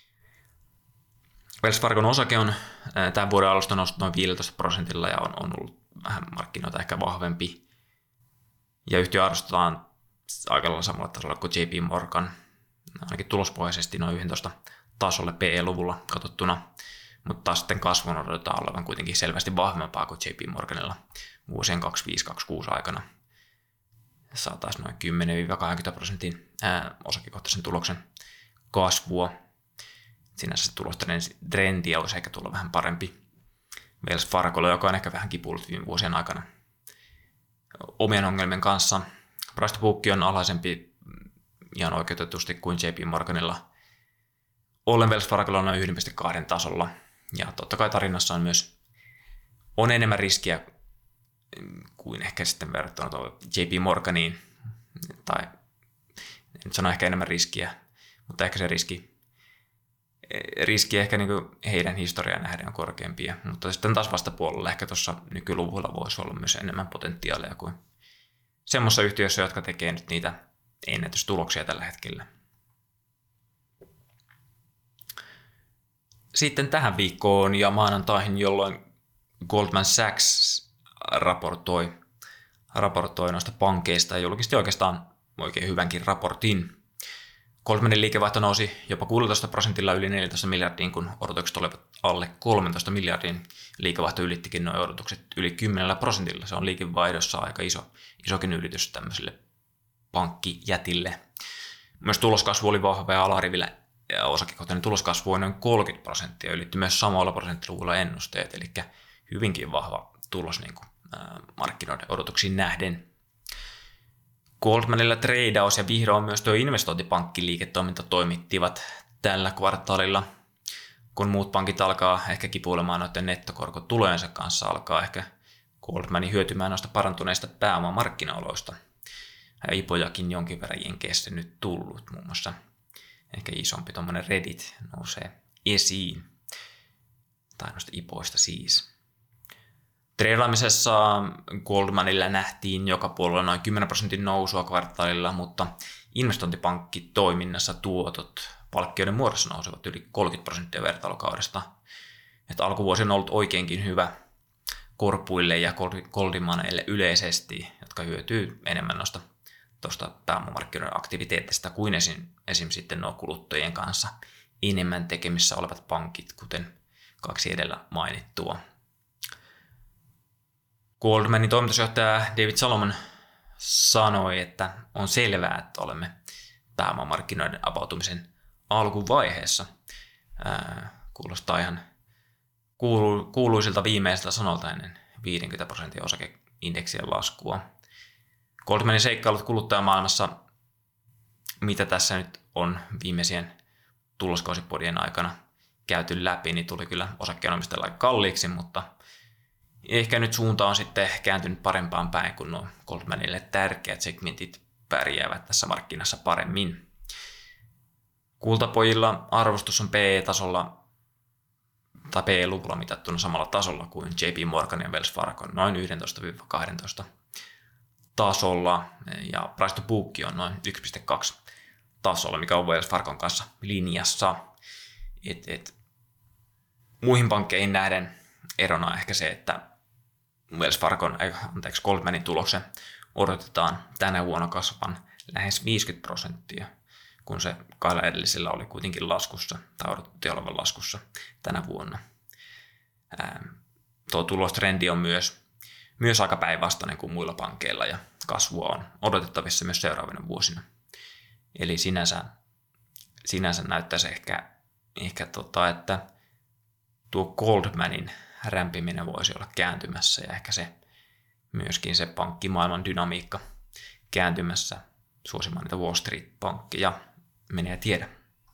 Wells Fargon osake on tämän vuoden alusta noussut noin viisitoista prosentilla ja on, on ollut vähän markkinoita ehkä vahvempi. Ja yhtiö arvostetaan aika lailla samalla tasolla kuin J P Morgan, ainakin tulospohjaisesti noin yksitoista tasolle P E-luvulla katsottuna, mutta taas sitten kasvun odotetaan olevan kuitenkin selvästi vahvempaa kuin J P Morganilla vuosien kaksikymmentäviisi kaksikymmentäkuusi aikana. Saataisiin noin kymmenen kaksikymmentä prosentin ää, osakekohtaisen tuloksen kasvua. Sinänsä se tulosten trendi olisi ehkä tulla vähän parempi Wells Fargolla, joka on ehkä vähän kipuillut viime vuosien aikana omien ongelmien kanssa. Price to book on alhaisempi ihan oikeutetusti kuin J P Morganilla. Ollen Wells Fargolla on noin yksi pilkku kaksi tasolla. Ja totta kai tarinassa on myös on enemmän riskiä kuin ehkä sitten verrattuna J P Morganiin. Tai en nyt sano ehkä enemmän riskiä, mutta ehkä se riski, riski ehkä niin kuin heidän historiaan nähden on korkeampia. Mutta sitten taas vastapuolella ehkä tuossa nykyluvuilla voisi olla myös enemmän potentiaalia kuin semmoisessa yhtiössä, jotka tekee nyt niitä ennätystuloksia tällä hetkellä. Sitten tähän viikkoon ja maanantaihin, jolloin Goldman Sachs raportoi, raportoi noista pankeista ja julkisti oikeastaan oikein hyvänkin raportin. Goldmanin liikevaihto nousi jopa kuusitoista prosentilla yli neljätoista miljardiin, kun odotukset olivat alle kolmetoista miljardin. Liikevaihto ylittikin nuo odotukset yli kymmenellä prosentilla. Se on liikevaihdossa aika iso, isokin ylitys tämmöiselle pankkijätille. Myös tuloskasvu oli vahva ja alarivillä ja osakekohtainen tuloskasvu on noin kolmekymmentä prosenttia. Ylitti myös samalla prosenttiluvulla ennusteet, eli hyvinkin vahva tulos niin kuin, ää, markkinoiden odotuksiin nähden. Goldmanilla treidaus ja vihdoin myös tuo investointipankkiliiketoiminta toimittivat tällä kvartaalilla. Kun muut pankit alkaa ehkä kipuilemaan noiden nettokorkotulojensa kanssa, alkaa ehkä Goldmanin hyötymään noista parantuneista pääomamarkkinaoloista. Ja ipojakin jonkin verran Jenkeissä nyt tullut, muun muassa ehkä isompi tuommoinen Reddit nousee esiin. Tai noista ipoista siis. Treidaamisessa Goldmanilla nähtiin joka puolella noin kymmenen prosentin nousua kvartaalilla, mutta investointipankkitoiminnassa tuotot palkkioiden muodossa nousevat yli kolmekymmentä prosenttia vertailukaudesta. Että alkuvuosi on ollut oikeinkin hyvä korpuille ja goldimaneille yleisesti, jotka hyötyy enemmän noista tuosta pääomamarkkinoiden aktiviteetista kuin esim, esim. Sitten nuo kuluttajien kanssa enemmän tekemissä olevat pankit, kuten kaksi edellä mainittua. Goldmanin toimitusjohtaja David Solomon sanoi, että on selvää, että olemme pääomamarkkinoiden avautumisen alkuvaiheessa. Ää, kuulostaa ihan kuulu, kuuluisilta viimeisiltä sanolta ennen viisikymmentä prosentin osakeindeksien laskua. Goldmanin seikkailut kuluttajamaailmassa, mitä tässä nyt on viimeisien tuloskausipodien aikana käyty läpi, niin tuli kyllä osakkeenomistajille aika kalliiksi, mutta Ehkä nyt suunta on sitten kääntynyt parempaan päin, kun nuo Goldmanille tärkeät segmentit pärjäävät tässä markkinassa paremmin. Kultapojilla arvostus on P E-tasolla tai P E-luvulla mitattuna samalla tasolla kuin J P Morgan ja Wells Fargo, noin yksitoista kaksitoista tasolla, ja price to book on noin yksi pilkku kaksi tasolla, mikä on Wells Fargon kanssa linjassa. Et, et, muihin pankkeihin nähden erona on ehkä se, että Wells Fargon, anteeksi, Goldmanin tuloksen odotetaan tänä vuonna kasvavan lähes viisikymmentä prosenttia, kun se kahdella edellisellä oli kuitenkin laskussa, tai odotettiin olevan laskussa tänä vuonna. Ää, tuo tulostrendi on myös, myös aika päinvastainen kuin muilla pankeilla, ja kasvua on odotettavissa myös seuraavina vuosina. Eli sinänsä, sinänsä näyttäisi ehkä, ehkä tota, että tuo Goldmanin rämpiminen voisi olla kääntymässä, ja ehkä se myöskin se pankkimaailman dynamiikka kääntymässä suosimaan niitä Wall Street-pankkeja. Menee tiedä.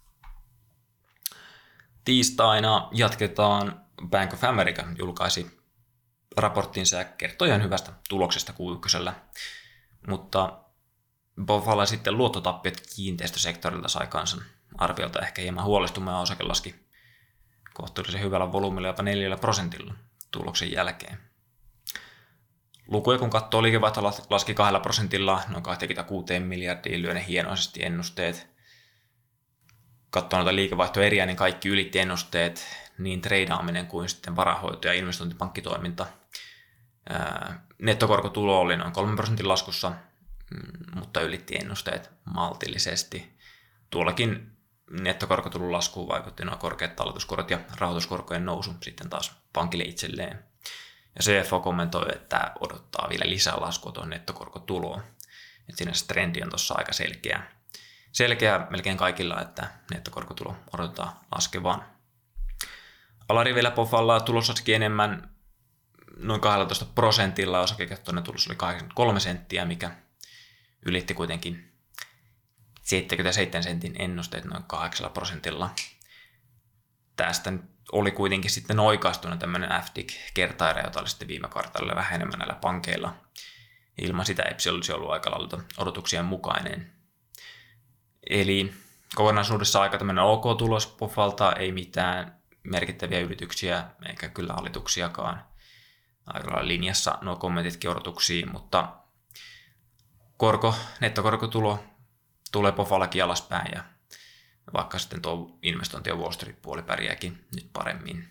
Tiistaina jatketaan. Bank of America julkaisi raporttinsa ja kertoi ihan hyvästä tuloksesta Q yksi, mutta Pofalla sitten luottotappiot kiinteistösektorilta sai kansan arviolta ehkä hieman huolestumaan, ja osake laski kohtuullisen hyvällä volyymilla jopa neljällä prosentilla tuloksen jälkeen. Lukuja kun katsoo, liikevaihto laski kahdella prosentilla noin kaksikymmentäkuusi miljardia, lyö ne hienoisesti ennusteet. Katsoo noita liikevaihtoeriä, niin kaikki ylitti ennusteet, niin treidaaminen kuin sitten varahoito ja investointipankkitoiminta. Nettokorkotulo oli noin kolmen prosentin laskussa, mutta ylitti ennusteet maltillisesti. Tuollakin nettokorkotulon laskuun vaikutti nuo korkeat talletuskorot ja rahoituskorkojen nousu sitten taas pankille itselleen. Ja C F O kommentoi, että odottaa vielä lisää laskua tuohon nettokorkotuloon. Et siinä se trendi on tuossa aika selkeä. Selkeä melkein kaikilla, että nettokorkotulo odotetaan laskevan. Alarivillä Pofalla tulos laski enemmän noin kaksitoista prosentilla. Osakekäyttöinen tulos oli kahdeksankymmentäkolme senttiä, mikä ylitti kuitenkin seitsemänkymmentäseitsemän sentin ennusteet noin kahdeksalla prosentilla. Tästä oli kuitenkin sitten oikaistuna tämmöinen F D I C-kertaire, jota oli sitten viime kvartaalilla vähän enemmän näillä pankeilla. Ilman sitä E P S olisi ollut aika lailla odotuksien mukainen. Eli kokonaisuudessa aika tämmöinen OK-tulos Pofalta, ei mitään merkittäviä ylityksiä eikä kyllä alituksiakaan. Aika lailla linjassa nuo kommentitkin odotuksiin, mutta korko, nettokorkotulo tulee Pofallakin alaspäin, ja vaikka sitten tuo investointi- ja Wall Street-puoli pärjääkin nyt paremmin.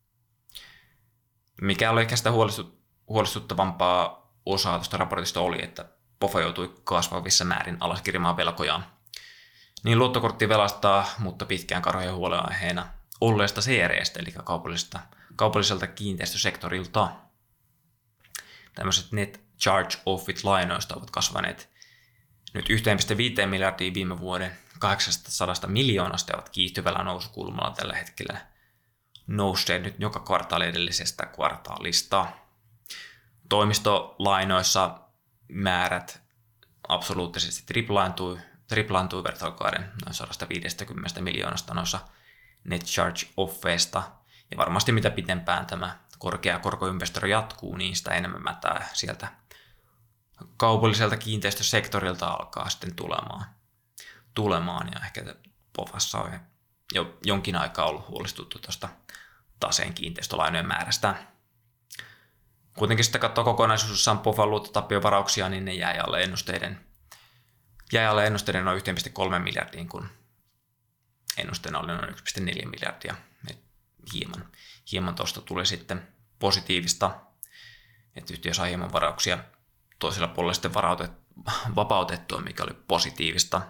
Mikä oli ehkä sitä huolestuttavampaa osaa tuosta raportista oli, että Pofa joutui kasvavissa määrin alaskirjaamaan velkojaan. Niin luottokortti velastaa, mutta pitkään karhojen huolenaiheena olleesta C R E:stä, eli kaupalliselta, kaupalliselta kiinteistösektorilta. Tämmöiset net charge-offit lainoista ovat kasvaneet nyt yksi pilkku viisi miljardia viime vuoden kahdeksansataa miljoonasta, ovat kiihtyvällä nousukulmalla tällä hetkellä nousseet nyt joka kvartaali edellisestä kvartaalista. Toimistolainoissa määrät absoluuttisesti triplaantui, triplaantui vertailukauden noin sata viisikymmentä miljoonasta noissa net charge-offeista. Ja varmasti mitä pitempään tämä korkea korkoympäristö jatkuu, niin sitä enemmän mätää sieltä kaupalliselta kiinteistösektorilta alkaa sitten tulemaan. tulemaan. Ja ehkä Pofassa on jo jonkin aikaa ollut huolestuttu tuosta taseen kiinteistölainojen määrästä. Kuitenkin sitten katsoo kokonaisuudessaan Pofan luottotappio-varauksia, niin ne jäi alle ennusteiden, jäi alle ennusteiden noin yksi pilkku kolme miljardiin, kun ennusteena oli noin yksi pilkku neljä miljardia. Et hieman, hieman tuosta tuli sitten positiivista, että yhtiö sai hieman varauksia toisella puolella sitten vapautettua, mikä oli positiivista.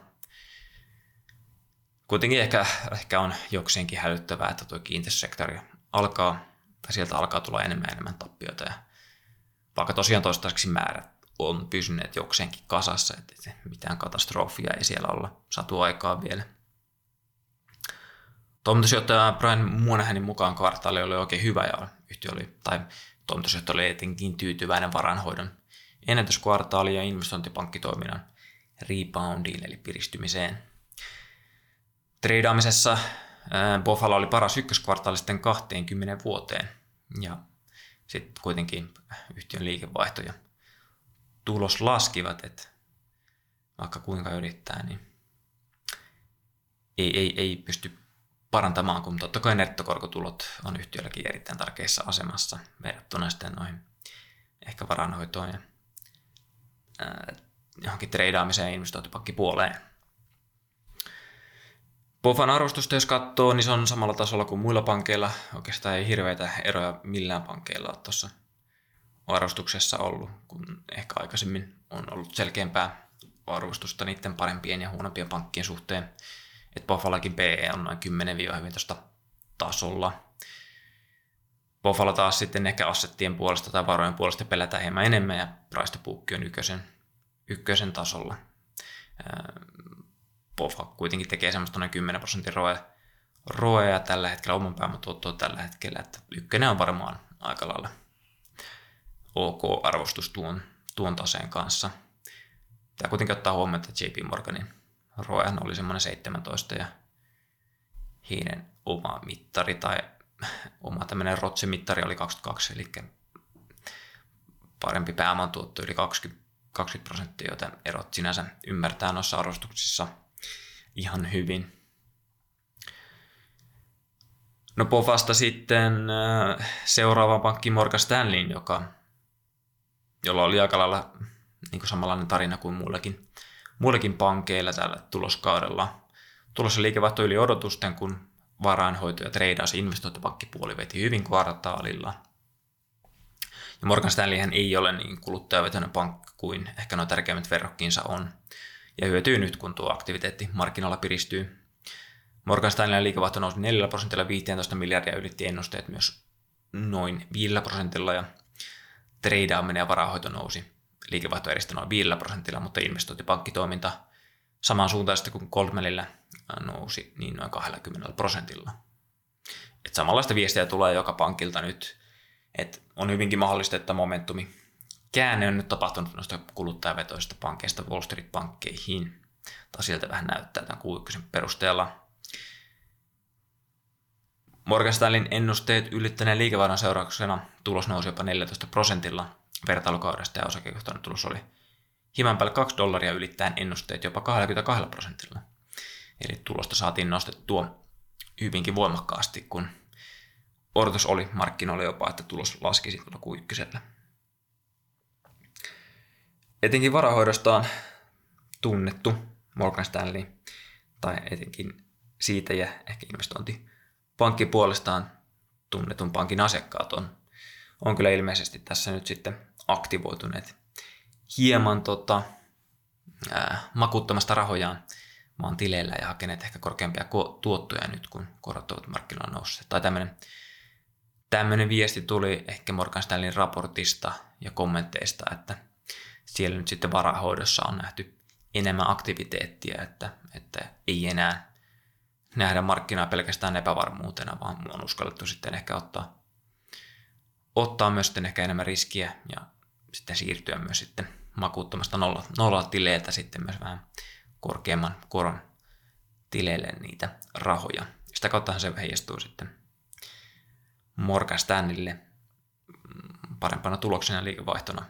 Kuitenkin ehkä, ehkä on jokseenkin hälyttävää, että tuo kiinteistösektori alkaa, tai sieltä alkaa tulla enemmän ja enemmän tappioita. Ja vaikka tosiaan toistaiseksi määrät on pysyneet jokseenkin kasassa, että mitään katastrofia ei siellä olla saatu aikaa vielä. Toimitusjohtaja Brian Moynihanin mukaan kvartaali oli oikein hyvä, ja yhtiö oli, tai toimitusjohtaja oli etenkin tyytyväinen varainhoidon ennätyskvartaali ja investointipankkitoiminnan reboundiin eli piristymiseen. Treidaamisessa Pofalla oli paras ykköskvartaali sitten kaksikymmentä vuoteen, ja sitten kuitenkin yhtiön liikevaihto ja tulos laskivat, että vaikka kuinka yrittää, niin ei, ei, ei pysty parantamaan, kun totta kai nettokorkotulot on yhtiölläkin erittäin tärkeässä asemassa verrattuna sitten noihin ehkä varainhoitoon ja ää, johonkin treidaamiseen ja investointipankkipuoleen. P O F A:n arvostusta jos katsoo, niin se on samalla tasolla kuin muilla pankeilla. Oikeastaan ei hirveitä eroja millään pankeilla ole tuossa arvostuksessa ollut, kun ehkä aikaisemmin on ollut selkeämpää arvostusta niiden parempien ja huonompien pankkien suhteen. Että P O F Allakin P E on noin kymmenen viisitoista tasolla. P O F Alla taas sitten ehkä assettien puolesta tai varojen puolesta pelätään hieman enemmän ja price to book on ykkösen, ykkösen tasolla. P O F A kuitenkin tekee semmoista noin kymmenen prosentin roea, roea tällä hetkellä, oman pääoman tuottoa tällä hetkellä, että ykkönen on varmaan aika lailla ok-arvostus tuon, tuon taseen kanssa. Tämä kuitenkin ottaa huomioon, että J P Morganin roea oli semmoinen seitsemäntoista ja heidän oma mittari tai oma tämmöinen rotsimittari oli kaksikymmentäkaksi, eli parempi pääoman tuotto yli kaksikymmentä, kaksikymmentä prosenttia, joten erot sinänsä ymmärtää noissa arvostuksissa ihan hyvin. No P O F Asta sitten seuraava pankki Morgan Stanley, joka, jolla oli aika lailla niin kuin samanlainen tarina kuin muillakin, muillakin pankeilla tällä tuloskaudella. Tulos ja liikevaihto yli odotusten, kun varainhoito- ja treidaus- ja investointipankkipuoli veti hyvin kvartaalilla. Ja Morgan Stanleyhän ei ole niin kuluttajavetoinen pankki kuin ehkä nuo tärkeimmät verrokkiinsa on, ja hyötyy nyt, kun tuo aktiviteetti markkinoilla piristyy. Morgan Stanleyn liikevaihto nousi neljällä prosentilla viisitoista miljardia, ylitti ennusteet myös noin viidellä prosentilla, ja treidaaminen ja varainhoito nousi liikevaihtoeristä noin viidellä prosentilla, mutta investointipankkitoiminta samansuuntaisesti kuin Goldmanilla nousi niin noin kaksikymmentä prosentilla. Et samanlaista viestiä tulee joka pankilta nyt, että on hyvinkin mahdollista, että momentumi käänne on nyt tapahtunut noista kuluttajavetoisista pankeista Wall Street-pankkeihin. Tai sieltä vähän näyttää tämän Q yksi perusteella. Morgan Stanleyn ennusteet ylittäneen liikevaihdon seurauksena tulos nousi jopa neljätoista prosentilla vertailukaudesta ja osakekohtainen tulos oli hieman päälle kaksi dollaria ylittäen ennusteet jopa kaksikymmentäkaksi prosentilla. Eli tulosta saatiin nostettua hyvinkin voimakkaasti, kun odotus oli markkinoilla jopa, että tulos laskisi tuolla Q yksi. Etenkin varahoidostaan tunnettu Morgan Stanley, tai etenkin siitä ja ehkä investointipankki puolestaan tunnetun pankin asiakkaat on, on kyllä ilmeisesti tässä nyt sitten aktivoituneet hieman tota, ää, makuuttamasta rahojaan maan tileillä ja hakeneet ehkä korkeampia tuottoja nyt, kun korot ovat markkinoilla nousseet. Tai tämmöinen, tämmöinen viesti tuli ehkä Morgan Stanleyn raportista ja kommenteista, että siellä nyt sitten varahoidossa on nähty enemmän aktiviteettia, että, että ei enää nähdä markkinaa pelkästään epävarmuutena, vaan on uskallettu sitten ehkä ottaa, ottaa myös sitten ehkä enemmän riskiä ja sitten siirtyä myös sitten makuuttomasta nolla, nollatileiltä sitten myös vähän korkeamman koron tileille niitä rahoja. Sitä kauttahan se heijastuu sitten Morgan Stanleylle parempana tuloksena ja liikevaihtona.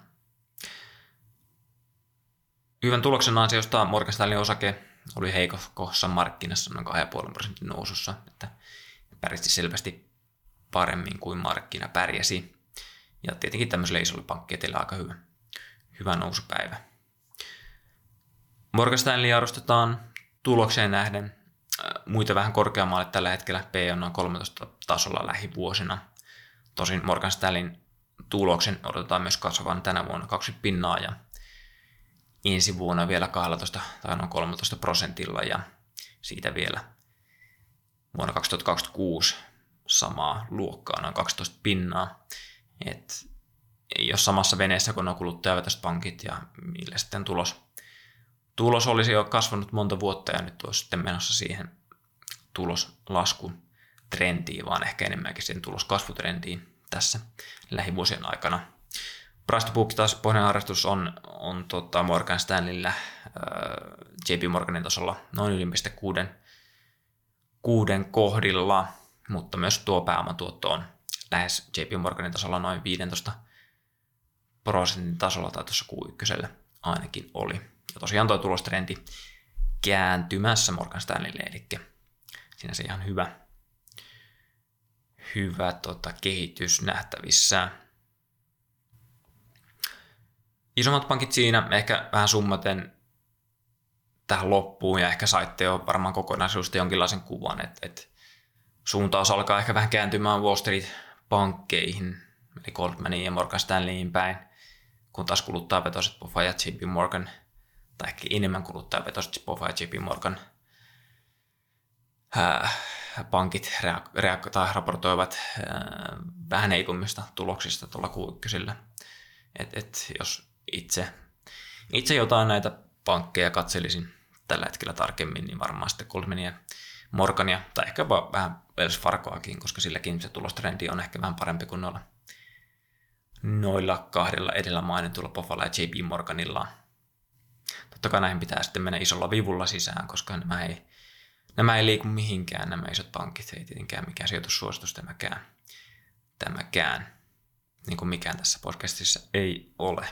Hyvän tuloksen ansiosta Morgan Stanleyn osake oli heikossa markkinassa noin kaksi pilkku viisi prosentin nousussa, että pärjäsi selvästi paremmin kuin markkina pärjäsi. Ja tietenkin tämmöiselle isolle pankkieteille aika hyvä, hyvä nousupäivä. Morgan Stanley arvostetaan tulokseen nähden muita vähän korkeammalle tällä hetkellä. P on noin kolmetoista tasolla lähivuosina. Tosin Morgan Stanleyn tuloksen odotetaan myös kasvavan tänä vuonna kaksikymmentä pinnaa ja ensi vuonna vielä kaksitoista tai noin kolmetoista prosentilla ja siitä vielä vuonna kaksituhattakaksikymmentäkuusi samaa luokkaa, noin kaksitoista pinnaa. Et ei ole samassa veneessä kuin nuo kuluttajavetoiset pankit ja millä sitten tulos, tulos olisi jo kasvanut monta vuotta ja nyt olisi sitten menossa siihen tuloslaskun trendiin, vaan ehkä enemmänkin siihen tuloskasvutrendiin tässä lähivuosien aikana. Price to book taas pohjan arvostus on, on tota Morgan Stanleyllä äh, J P Morganin tasolla noin yli kuuden, kuuden kohdilla, mutta myös tuo pääomatuotto on lähes J P Morganin tasolla noin viisitoista prosentin tasolla, tai tuossa Q yksi ainakin oli. Ja tosiaan tuo tulostrendi kääntymässä Morgan Stanleylle, eli siinä se ihan hyvä, hyvä tota, kehitys nähtävissä. Isommat pankit siinä, ehkä vähän summaten tähän loppuun, ja ehkä saitte jo varmaan kokonaisuudesta jonkinlaisen kuvan, että, että suuntaus alkaa ehkä vähän kääntymään Wall Street-pankkeihin, eli Goldmaniin ja Morgan Stanleyin päin, kun taas kuluttajavetoiset B O F A ja J P Morgan, tai ehkä enemmän kuluttajavetoiset B O F A ja J P Morgan ää, pankit reak- tai raportoivat ää, vähän heikommista tuloksista tuolla Q yksi. Et, et, jos itse, itse jotain näitä pankkeja katselisin tällä hetkellä tarkemmin, niin varmaan sitten Goldmania, Morgania, tai ehkä vähän Wells Fargoakin, koska silläkin se tulostrendi on ehkä vähän parempi kuin noilla, noilla kahdella edellä mainitulla B O F Alla ja J P Morganilla. Totta kai näihin pitää sitten mennä isolla vivulla sisään, koska nämä ei, nämä ei liiku mihinkään, nämä isot pankit, ei tietenkään mikään sijoitussuositus tämäkään, tämäkään, niin kuin mikään tässä podcastissa ei ole.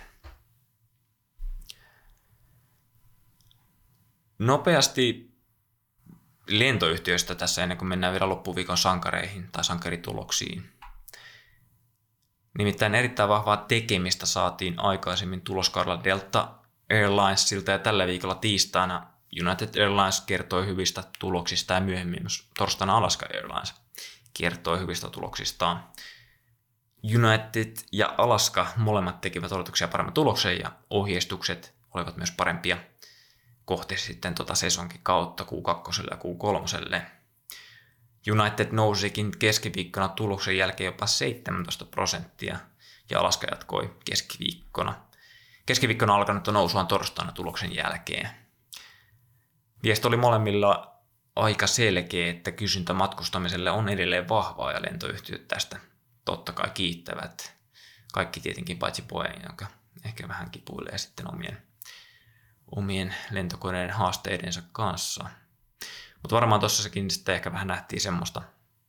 Nopeasti lentoyhtiöistä tässä ennen kuin mennään vielä loppuviikon sankareihin tai sankarituloksiin. Nimittäin erittäin vahvaa tekemistä saatiin aikaisemmin tuloskaudella Delta Airlinesilta ja tällä viikolla tiistaina United Airlines kertoi hyvistä tuloksista ja myöhemmin myös torstaina Alaska Airlines kertoi hyvistä tuloksistaan. United ja Alaska molemmat tekivät odotuksia paremman tuloksen ja ohjeistukset olivat myös parempia kohti sitten tuota sesonkin kautta Q kaksi ja Q kolme. United nousikin keskiviikkona tuloksen jälkeen jopa seitsemäntoista prosenttia ja Alaska jatkoi keskiviikkona. Keskiviikkona alkanutta nousuaan torstaina tuloksen jälkeen. Viesti oli molemmilla aika selkeä, että kysyntä matkustamiselle on edelleen vahvaa ja lentoyhtiöt tästä totta kai kiittävät. Kaikki tietenkin paitsi Boeing, joka ehkä vähän kipuilee sitten omien, omien lentokoneiden haasteidensa kanssa. Mutta varmaan tuossakin sitten ehkä vähän nähtiin semmoista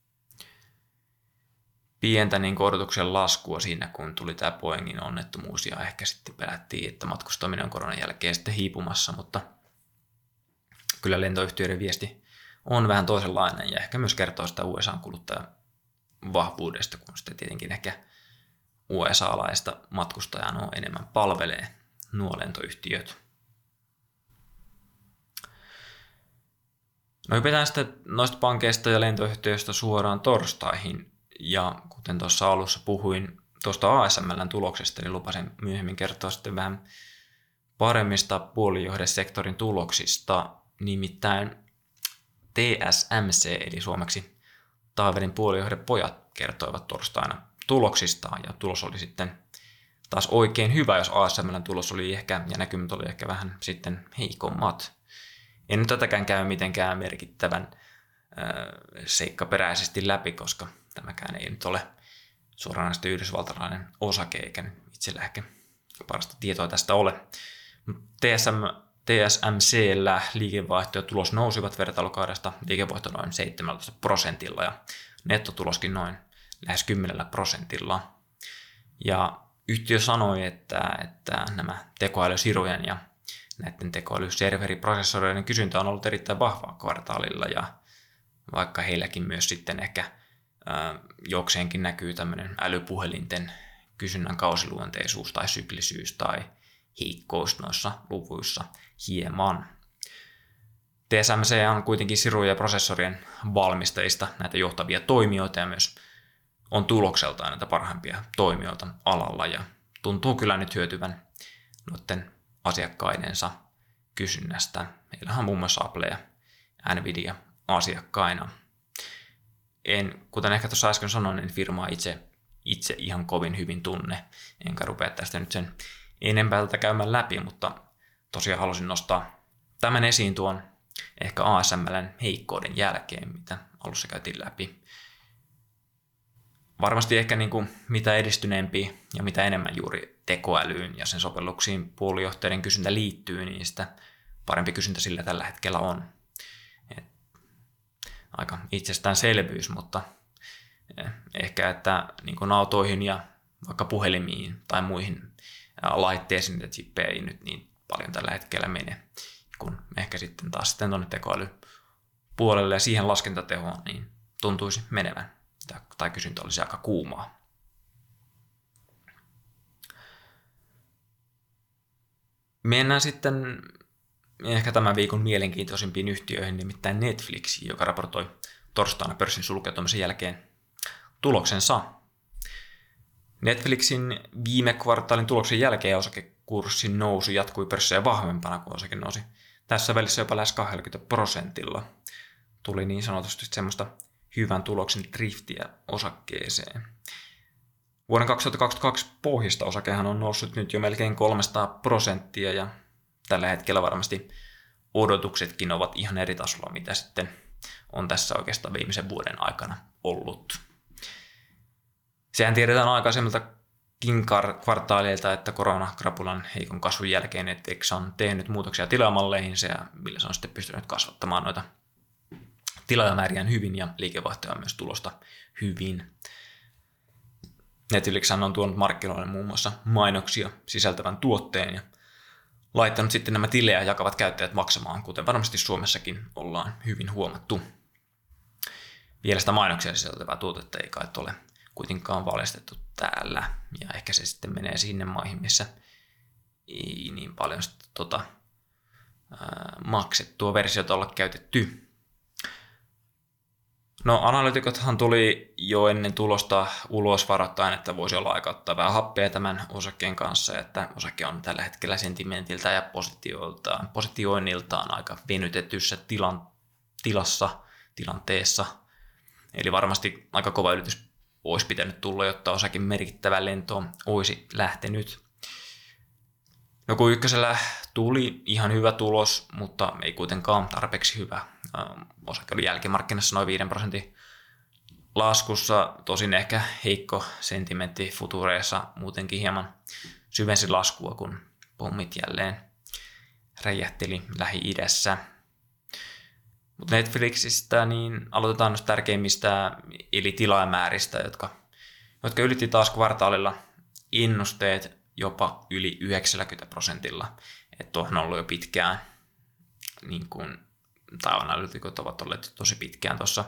pientä niin odotuksen laskua siinä, kun tuli tämä Boeingin onnettomuus ja ehkä sitten pelättiin, että matkustaminen on koronan jälkeen sitten hiipumassa, mutta kyllä lentoyhtiöiden viesti on vähän toisenlainen ja ehkä myös kertoo sitä U S A-kuluttajan vahvuudesta, kun sitten tietenkin ehkä U S A-alaista matkustajaa nuo enemmän palvelee nuo lentoyhtiöt. No hypätään sitten noista pankeista ja lentoyhtiöistä suoraan torstaihin. Ja kuten tuossa alussa puhuin tuosta A S M L:n tuloksesta, niin lupasin myöhemmin kertoa sitten vähän paremmista puolijohdesektorin tuloksista. Nimittäin T S M C, eli suomeksi Taaverin puolijohdepojat, kertoivat torstaina tuloksistaan. Ja tulos oli sitten taas oikein hyvä, jos A S M L:n tulos oli ehkä, ja näkymät oli ehkä vähän sitten heikommat. En nyt tätäkään käy mitenkään merkittävän äh, seikkaperäisesti läpi, koska tämäkään ei nyt ole suoranaisesti yhdysvaltalainen osake, eikä itsellä ehkä parasta tietoa tästä ole. T S M C:llä liikevaihto ja tulos nousivat vertailukaudesta, liikevaihto noin seitsemäntoista prosentilla ja nettotuloskin noin lähes kymmenellä prosentilla. Ja yhtiö sanoi, että, että nämä tekoälysirujen ja näiden tekoälyserveriprosessoreiden kysyntä on ollut erittäin vahvaa kvartaalilla ja vaikka heilläkin myös sitten ehkä ää, jokseenkin näkyy tämmöinen älypuhelinten kysynnän kausiluonteisuus tai syklisyys tai heikkous noissa luvuissa hieman. T S M C on kuitenkin sirujen ja prosessorien valmistajista näitä johtavia toimijoita ja myös on tulokseltaan näitä parhaimpia toimijoita alalla ja tuntuu kyllä nyt hyötyvän noiden asiakkaidensa kysynnästä. Meillähän on muun muassa Apple ja Nvidia asiakkaina. En, kuten ehkä tuossa äsken sanoin, niin firmaa itse, itse ihan kovin hyvin tunne. Enkä rupea tästä nyt sen enempältä käymään läpi, mutta tosiaan halusin nostaa tämän esiin tuon ehkä A S M L:n heikkouden jälkeen, mitä alussa käytiin läpi. Varmasti ehkä niin kuin mitä edistyneempi ja mitä enemmän juuri tekoälyyn ja sen sovelluksiin puolijohteiden kysyntä liittyy, niin sitä parempi kysyntä sillä tällä hetkellä on. Et aika itsestäänselvyys, mutta Ehkä, että niin kuin autoihin ja vaikka puhelimiin tai muihin laitteisiin niitä chippejä ei nyt niin paljon tällä hetkellä mene, kun ehkä sitten taas sitten tuonne tekoälypuolelle ja siihen laskentatehoon niin tuntuisi menevän, tai kysyntä olisi aika kuumaa. Mennään sitten ehkä tämän viikon mielenkiintoisimpiin yhtiöihin, nimittäin Netflixiin, joka raportoi torstaina pörssin sulkeutumisen jälkeen tuloksensa. Netflixin viime kvartaalin tuloksen jälkeen osakekurssin nousu jatkui pörssiä vahvempana, kun osake nousi tässä välissä jopa lähes kaksikymmentä prosentilla. Tuli niin sanotusti semmoista hyvän tuloksen driftiä osakkeeseen. Vuoden kaksituhattakaksikymmentäkaksi pohjista osakehan on noussut nyt jo melkein kolmesataa prosenttia ja tällä hetkellä varmasti odotuksetkin ovat ihan eri tasolla, mitä sitten on tässä oikeastaan viimeisen vuoden aikana ollut. Sehän tiedetään aikaisemmiltakin kvartaaleilta, että koronakrapulan heikon kasvun jälkeen Netflix on tehnyt muutoksia tilaamalleihinsa ja millä se on sitten pystynyt kasvattamaan noita tilaajamääriään hyvin ja liikevaihtoja myös tulosta hyvin. Netflix on tuonut markkinoille muun muassa mainoksia sisältävän tuotteen ja laittanut sitten nämä tilejä jakavat käyttäjät maksamaan, kuten varmasti Suomessakin ollaan hyvin huomattu. Vielä sitä mainoksia sisältävää tuotetta ei kai ole kuitenkaan valjastettu täällä, ja ehkä se sitten menee sinne maihin, missä ei niin paljon sitä, tota, ää, maksettua versiota olla käytetty. No, analytikothan tuli jo ennen tulosta ulos varoittaen, että voisi olla aika ottaa vähän happea tämän osakkeen kanssa, että osake on tällä hetkellä sentimentiltä ja positioinniltaan aika venytetyssä tilan, tilassa, tilanteessa. Eli varmasti aika kova ylitys olisi pitänyt tulla, jotta osake merkittävä lento olisi lähtenyt. No kun ykkösellä tuli ihan hyvä tulos, mutta ei kuitenkaan tarpeeksi hyvä. Osake oli jälkimarkkinassa noin viiden prosentin laskussa, tosin ehkä heikko sentimentti futureissa muutenkin hieman syvensi laskua, kun pommit jälleen räjähteli Lähi-idässä. Mutta Netflixistä niin aloitetaan noista tärkeimmistä eli tilaajamääristä, jotka, jotka ylitti taas kvartaalilla ennusteet jopa yli yhdeksänkymmentä prosentilla. Että tuohon on ollut jo pitkään, niin kuin, tai analytikot ovat olleet tosi pitkään tuossa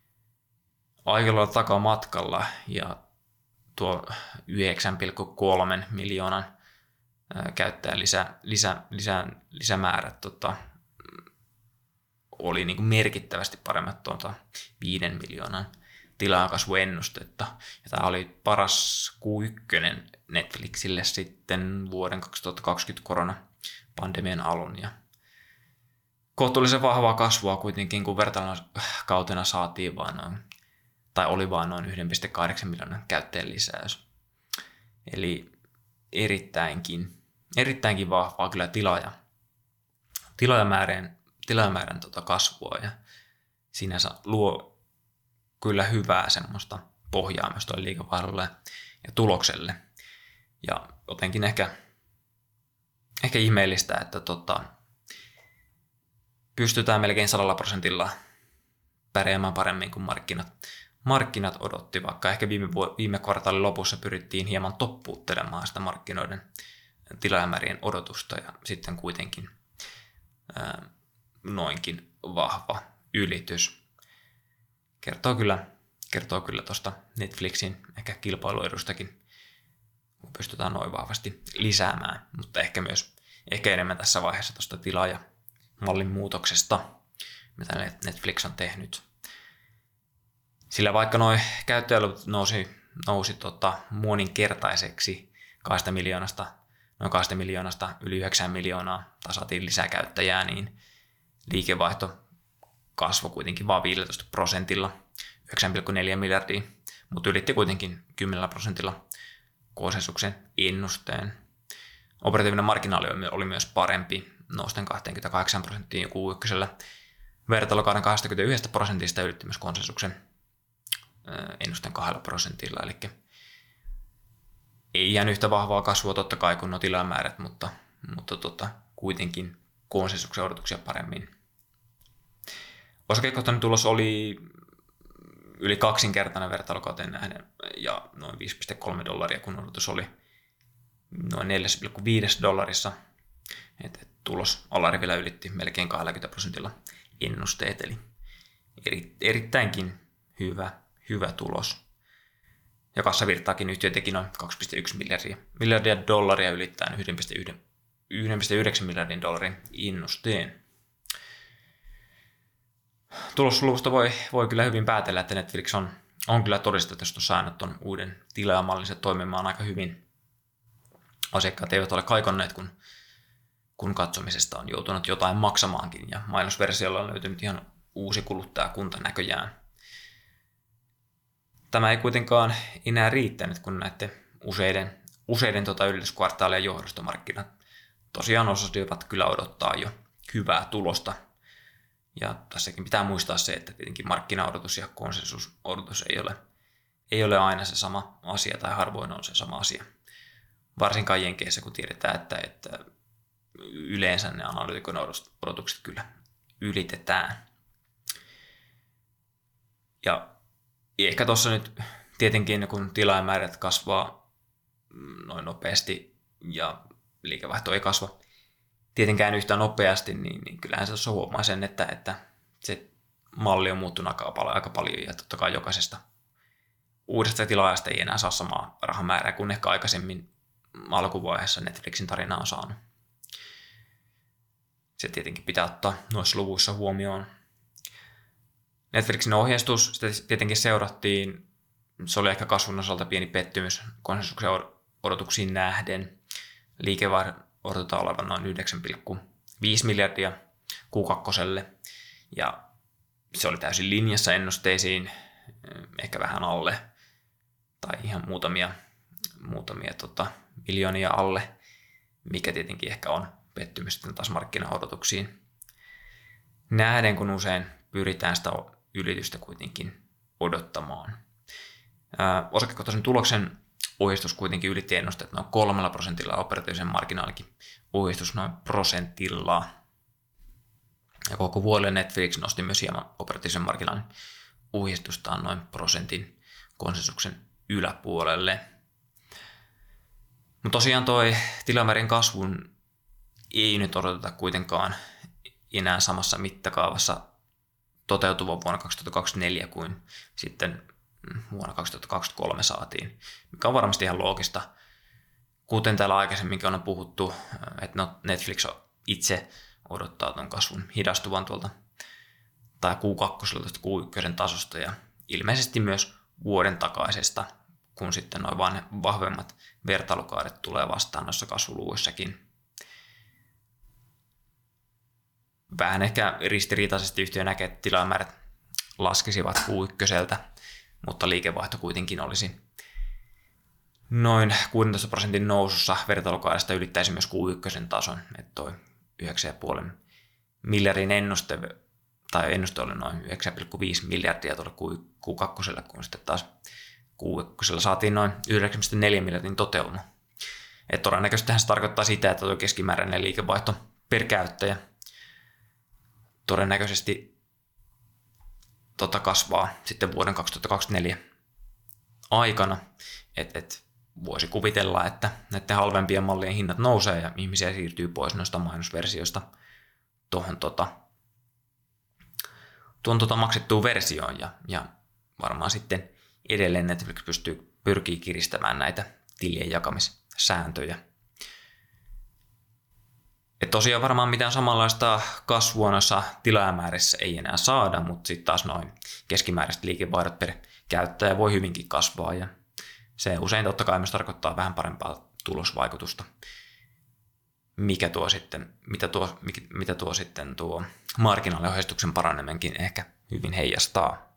aika lailla takamatkalla, ja tuo yhdeksän pilkku kolme miljoonan käyttäjän lisä, lisä, lisä, lisämäärät tota, oli niin kuin merkittävästi paremmat tuota viiden miljoonan tilaajakasvuennustetta. Ja tämä oli paras Q yksi Netflixille sitten vuoden kaksituhattakaksikymmentä koronapandemian alun. Ja kohtuullisen vahvaa kasvua kuitenkin, kun vertailukautena saatiin vaan noin, tai oli vaan noin yksi pilkku kahdeksan miljoonan käyttäjän lisäys. Eli erittäinkin, erittäinkin vahvaa kyllä tilaaja, tilaajamäärän, tilaajamäärän tota kasvua, ja sinänsä luo kyllä hyvää semmoista pohjaa myös tuolle liikevaihdolle ja tulokselle. Ja jotenkin ehkä, ehkä ihmeellistä, että tota, pystytään melkein sadalla prosentilla pärjäämään paremmin kuin markkinat, markkinat odotti, vaikka ehkä viime, viime kvartaalin lopussa pyrittiin hieman toppuuttelemaan sitä markkinoiden tilaajamäärien odotusta, ja sitten kuitenkin ää, noinkin vahva ylitys. Kertoo kyllä, kertoo kyllä tuosta Netflixin ehkä kilpailuedustakin, kun pystytään noin vahvasti lisäämään, mutta ehkä myös ehkä enemmän tässä vaiheessa tuosta tilaajamallin muutoksesta, mitä Netflix on tehnyt. Sillä vaikka nuo käyttäjäluvut nousi, nousi tota moninkertaiseksi kahdesta miljoonasta, noin kahdesta miljoonasta yli yhdeksän miljoonaa, tai saatiin lisää käyttäjää, niin liikevaihto kasvoi kuitenkin vain viisitoista prosentilla, yhdeksän pilkku neljä miljardia, mutta ylitti kuitenkin kymmenellä prosentilla konsensuksen ennusteen. Operatiivinen marginaali oli myös parempi, nousten kaksikymmentäkahdeksan prosenttiin Q yksi. Vertailukauden kaksikymmentäyksi prosentista ylitti myös konsensuksen ennusteen kahdella prosentilla, eli ei ihan yhtä vahvaa kasvua totta kai kuin nuo tilamäärät, mutta, mutta tota, kuitenkin konsensuksen odotuksia paremmin. Osakekohtainen tulos oli yli kaksinkertainen vertailukauteen nähden ja noin viisi pilkku kolme dollaria, kun odotus oli noin neljä pilkku viisi dollarissa. Et, et tulos alarivillä ylitti melkein kaksikymmentä prosentilla ennusteet, eli eri, erittäinkin hyvä, hyvä tulos. Ja kassavirtaakin yhtiö teki noin kaksi pilkku yksi miljardia, miljardia dollaria ylittäen yksi pilkku yhdeksän miljardin dollarin ennusteen. Tulosluvusta voi, voi kyllä hyvin päätellä, että Netflix on, on kyllä todistettu, että säännöt on uuden tilaamallisen toimimaan aika hyvin. Asiakkaat eivät ole kaikonneet, kun, kun katsomisesta on joutunut jotain maksamaankin, ja mainosversiolla on löytynyt ihan uusi kuluttajakunta näköjään. Tämä ei kuitenkaan enää riittänyt, kun näette useiden, useiden tota yllätyskvartaalien johdosta markkinat tosiaan osasivat kyllä odottaa jo hyvää tulosta. Ja tässäkin pitää muistaa se, että tietenkin markkinaodotus ja konsensusodotus ei ole, ei ole aina se sama asia tai harvoin on se sama asia. Varsinkaan Jenkeissä, kun tiedetään, että, että yleensä ne analyytikon odotukset kyllä ylitetään. Ja ehkä tuossa nyt tietenkin, kun tilaajamäärät kasvaa noin nopeasti ja liikevaihto ei kasva tietenkään yhtä nopeasti, niin, niin kyllähän se huomaa sen, että, että se malli on muuttunut aika paljon ja totta kai jokaisesta uudesta tilaajasta ei enää saa samaa rahamäärää kuin ehkä aikaisemmin alkuvaiheessa Netflixin tarina on saanut. Se tietenkin pitää ottaa noissa luvuissa huomioon. Netflixin ohjeistus, sitä tietenkin seurattiin. Se oli ehkä kasvun osalta pieni pettymys konsensuksen odotuksiin nähden. Liikevaihdon odotetaan olevan noin yhdeksän pilkku viisi miljardia Q kaksi. Ja se oli täysin linjassa ennusteisiin, ehkä vähän alle tai ihan muutamia, muutamia tota, miljoonia alle, mikä tietenkin ehkä on pettymys sitten taas markkinaodotuksiin nähden, kun usein pyritään sitä ylitystä kuitenkin odottamaan. Ää, osakekohtaisen tuloksen ohjeistus kuitenkin ylitti ennusteet noin kolmella prosentilla, operatiivisen marginaalikin ohjeistus noin prosentilla. Ja koko vuodelle Netflix nosti myös hieman operatiivisen marginaalin ohjeistustaan noin prosentin konsensuksen yläpuolelle. Mutta tosiaan toi tilamäärien kasvun ei nyt odoteta kuitenkaan enää samassa mittakaavassa toteutuvan vuonna kaksituhattakaksikymmentäneljä kuin sitten vuonna kaksituhattakaksikymmentäkolme saatiin, mikä on varmasti ihan loogista. Kuten täällä aikaisemminkin on puhuttu, että Netflix itse odottaa tuon kasvun hidastuvan tuolta tai Q kaksi Q yksi tasosta ja ilmeisesti myös vuoden takaisesta, kun sitten noin vahvemmat vertailukaudet tulee vastaan noissa kasvuluvuissakin. Vähän ehkä ristiriitaisesti yhtiö näkee, että tilaamäärät laskisivat Q yksi, mutta liikevaihto kuitenkin olisi noin kuusitoista prosentin nousussa vertailukaudesta ylittäisi myös Q yksi tason, että toi yhdeksän pilkku viisi miljardin ennuste, tai ennuste oli noin yhdeksän pilkku viisi miljardia tuolla Q kaksi, kun sitten taas Q yksi saatiin noin yhdeksän pilkku neljä miljardin toteuma. Et todennäköisesti se tarkoittaa sitä, että tuo keskimääräinen liikevaihto per käyttäjä todennäköisesti tota kasvaa sitten vuoden kaksituhattakaksikymmentäneljä aikana, että et voisi kuvitella, että näiden halvempien mallien hinnat nousee ja ihmisiä siirtyy pois noista mainosversioista tuohon tota, tuon tota maksettuun versioon ja, ja varmaan sitten edelleen Netflix pystyy, pyrkii kiristämään näitä tilien jakamissääntöjä. Et tosiaan varmaan mitään samanlaista kasvua noissa tilaajamäärissä ei enää saada, mutta sitten taas noin keskimääräiset liikevaihdot per käyttäjä voi hyvinkin kasvaa ja se usein totta kai myös tarkoittaa vähän parempaa tulosvaikutusta, mikä tuo sitten, mitä, tuo, mitä tuo sitten tuo marginaaliohjeistuksen paranemenkin ehkä hyvin heijastaa.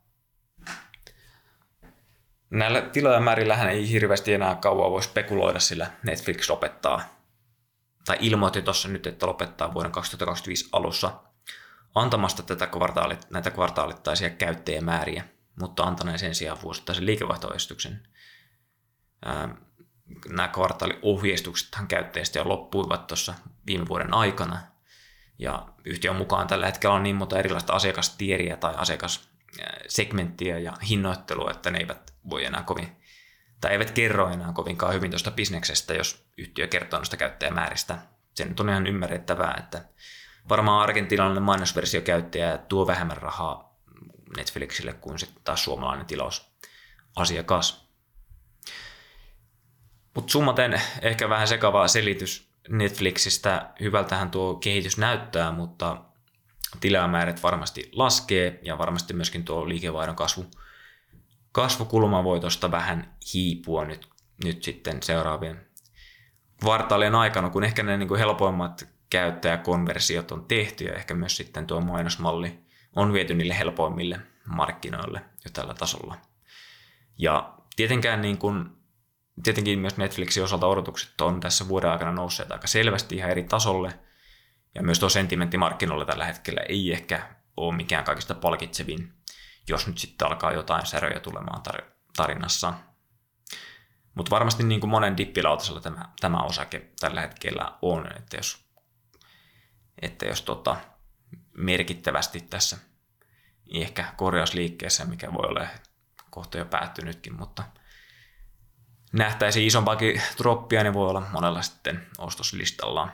Näillä tilaajamäärillä ei hirveästi enää kauan voi spekuloida, sillä Netflix lopettaa tai ilmoitti tuossa nyt, että lopettaa vuoden kaksituhattakaksikymmentäviisi alussa antamasta tätä kvartaalit, näitä kvartaalittaisia käyttäjämääriä, mutta antaneen sen sijaan vuosittaisen liikevaihto-ohjeistuksen. Nämä kvartaaliohjeistuksethan käyttäjistä jo loppuivat tuossa viime vuoden aikana, ja yhtiön mukaan tällä hetkellä on niin monta erilaista asiakastieriä tai asiakas, segmenttiä ja hinnoittelua, että ne eivät voi enää kovin, tai eivät kerro enää kovinkaan hyvin tuosta bisneksestä, jos yhtiö kertoo noista käyttäjämääristä. Se nyt on ihan ymmärrettävää, että varmaan argentinalainen mainosversiokäyttäjä tuo vähemmän rahaa Netflixille kuin sitten taas suomalainen tilausasiakas. Mutta summaten ehkä vähän sekava selitys Netflixistä. Hyvältähän tuo kehitys näyttää, mutta tilaamäärät varmasti laskee ja varmasti myöskin tuo liikevaihdon kasvu, kasvukulma voi tuosta vähän hiipua nyt, nyt sitten seuraavien kvartaalien aikana, kun ehkä ne niin kuin helpoimmat käyttäjäkonversiot on tehty ja ehkä myös sitten tuo mainosmalli on viety niille helpoimmille markkinoille jo tällä tasolla. Ja tietenkään niin kuin, tietenkin myös Netflixin osalta odotukset on tässä vuoden aikana nousseet aika selvästi ihan eri tasolle. Ja myös tuo sentimentti markkinoilla tällä hetkellä ei ehkä ole mikään kaikista palkitsevin, jos nyt sitten alkaa jotain säröjä tulemaan tar- tarinassa. Mutta varmasti niin kuin monen dippilautasella tämä, tämä osake tällä hetkellä on, että jos, että jos tota, merkittävästi tässä ehkä korjausliikkeessä, mikä voi olla kohta jo päättynytkin, mutta nähtäisiin isompaakin droppia, niin voi olla monella sitten ostoslistallaan.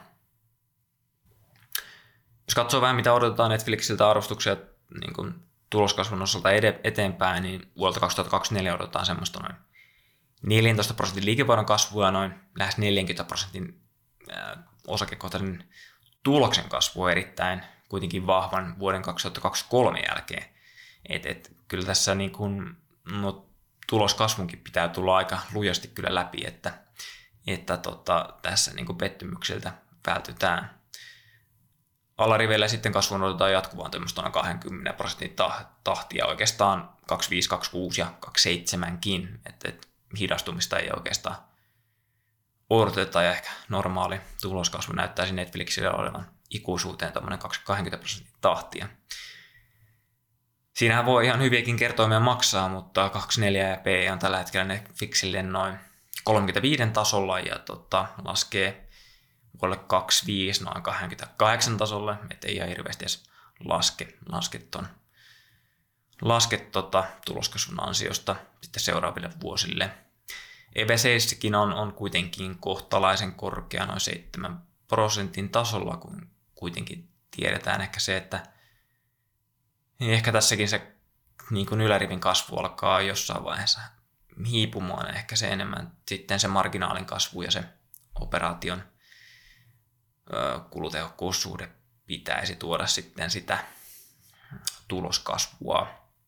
Jos katsoo vähän, mitä odotetaan Netflixiltä arvostuksia niin kuin tuloskasvun osalta eteenpäin, niin vuodelta kaksituhattakaksikymmentäneljä odotetaan semmoista noin neljäntoista prosentin liikevaihdon kasvua ja noin lähes neljäkymmentä prosentin osakekohtaisen tuloksen kasvua erittäin kuitenkin vahvan vuoden kaksituhattakaksikymmentäkolme jälkeen. Et, et, kyllä tässä niin kun, no, tuloskasvunkin pitää tulla aika lujasti kyllä läpi, että, että tota, tässä niin kun pettymyksiltä vältytään. Alariveillä sitten kasvun odotetaan jatkuvaan tämmöistä noin kaksikymmentä prosentin tahtia, oikeastaan kaksikymmentäviisi, kaksikymmentäkuusi ja kaksikymmentäseitsemänkin, että et hidastumista ei oikeastaan odoteta ja ehkä normaali tuloskasvu näyttäisi Netflixille olevan ikuisuuteen tämmöinen kaksikymmentä prosentin tahtia. Siinähän voi ihan hyviäkin kertoimia maksaa, mutta kaksikymmentäneljä ja P on tällä hetkellä Netflixille noin kolmekymmentäviisi tasolla ja tota, laskee vuodelle kaksikymmentäviisi noin kaksikymmentäkahdeksan tasolle, ettei ihan hirveästi edes laske, laske, ton, laske tota, tuloskasvun ansiosta sitten seuraaville vuosille. E B C:ssäkin on, on kuitenkin kohtalaisen korkea, noin seitsemän prosentin tasolla, kun kuitenkin tiedetään ehkä se, että ehkä tässäkin se niin kuin ylärivin kasvu alkaa jossain vaiheessa hiipumaan, ehkä se enemmän sitten se marginaalin kasvu ja se operaation kulutehokkuussuhde pitäisi tuoda sitten sitä tuloskasvua.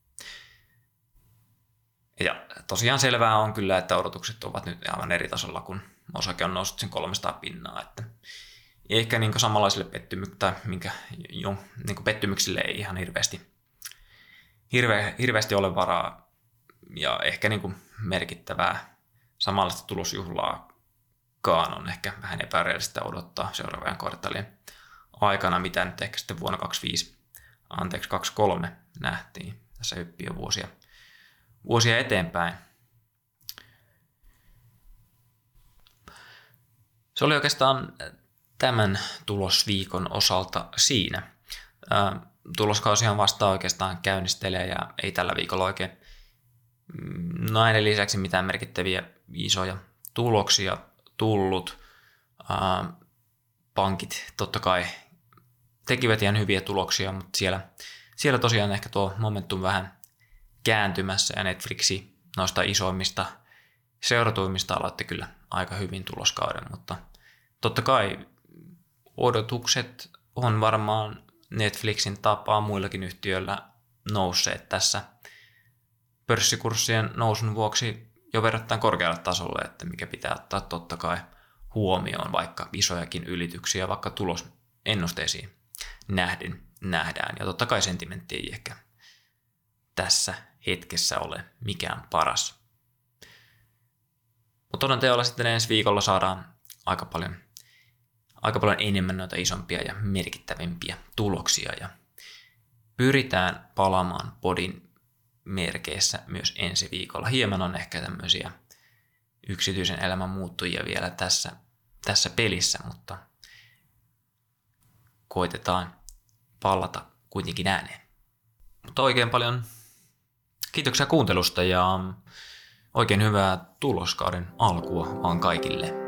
Ja tosiaan selvää on kyllä, että odotukset ovat nyt aivan eri tasolla, kun osake on noussut sen kolmesataa pinnaa. Että ehkä niin samanlaisille pettymy- tai minkä, jo, niin pettymyksille ei ihan hirveästi, hirve, hirveästi ole varaa. Ja ehkä niin merkittävää samanlaista tulosjuhlaakaan on ehkä vähän epärealistista odottaa seuraavien kvartaalien aikana, mitä nyt ehkä sitten vuonna kaksikymmentäviisi, anteeksi kaksikymmentäkolme nähtiin. Tässä hyppii jo vuosia. vuosia eteenpäin. Se oli oikeastaan tämän tulosviikon osalta siinä. Tuloskausihan vasta oikeastaan käynnistelee ja ei tällä viikolla oikein näiden lisäksi mitään merkittäviä isoja tuloksia tullut. Pankit totta kai tekivät ihan hyviä tuloksia, mutta siellä, siellä tosiaan ehkä tuo momentum vähän kääntymässä ja Netflixi noista isoimmista seuratuimmista aloitti kyllä aika hyvin tuloskauden, mutta totta kai odotukset on varmaan Netflixin tapaa muillakin yhtiöillä nousseet tässä pörssikurssien nousun vuoksi jo verrattain korkealle tasolle, että mikä pitää ottaa totta kai huomioon, vaikka isojakin ylityksiä, vaikka tulosennusteisiin nähden nähdään. Ja totta kai sentimentti ei ehkä tässä hetkessä ole mikään paras. Mutta toden teolla sitten ensi viikolla saadaan aika paljon, aika paljon enemmän noita isompia ja merkittävimpiä tuloksia. Ja pyritään palaamaan podin merkeissä myös ensi viikolla. Hieman on ehkä tämmöisiä yksityisen elämän muuttujia vielä tässä, tässä pelissä, mutta koitetaan palata kuitenkin ääneen. Mutta oikein paljon Kiitoksia kuuntelusta ja oikein hyvää tuloskauden alkua vaan kaikille.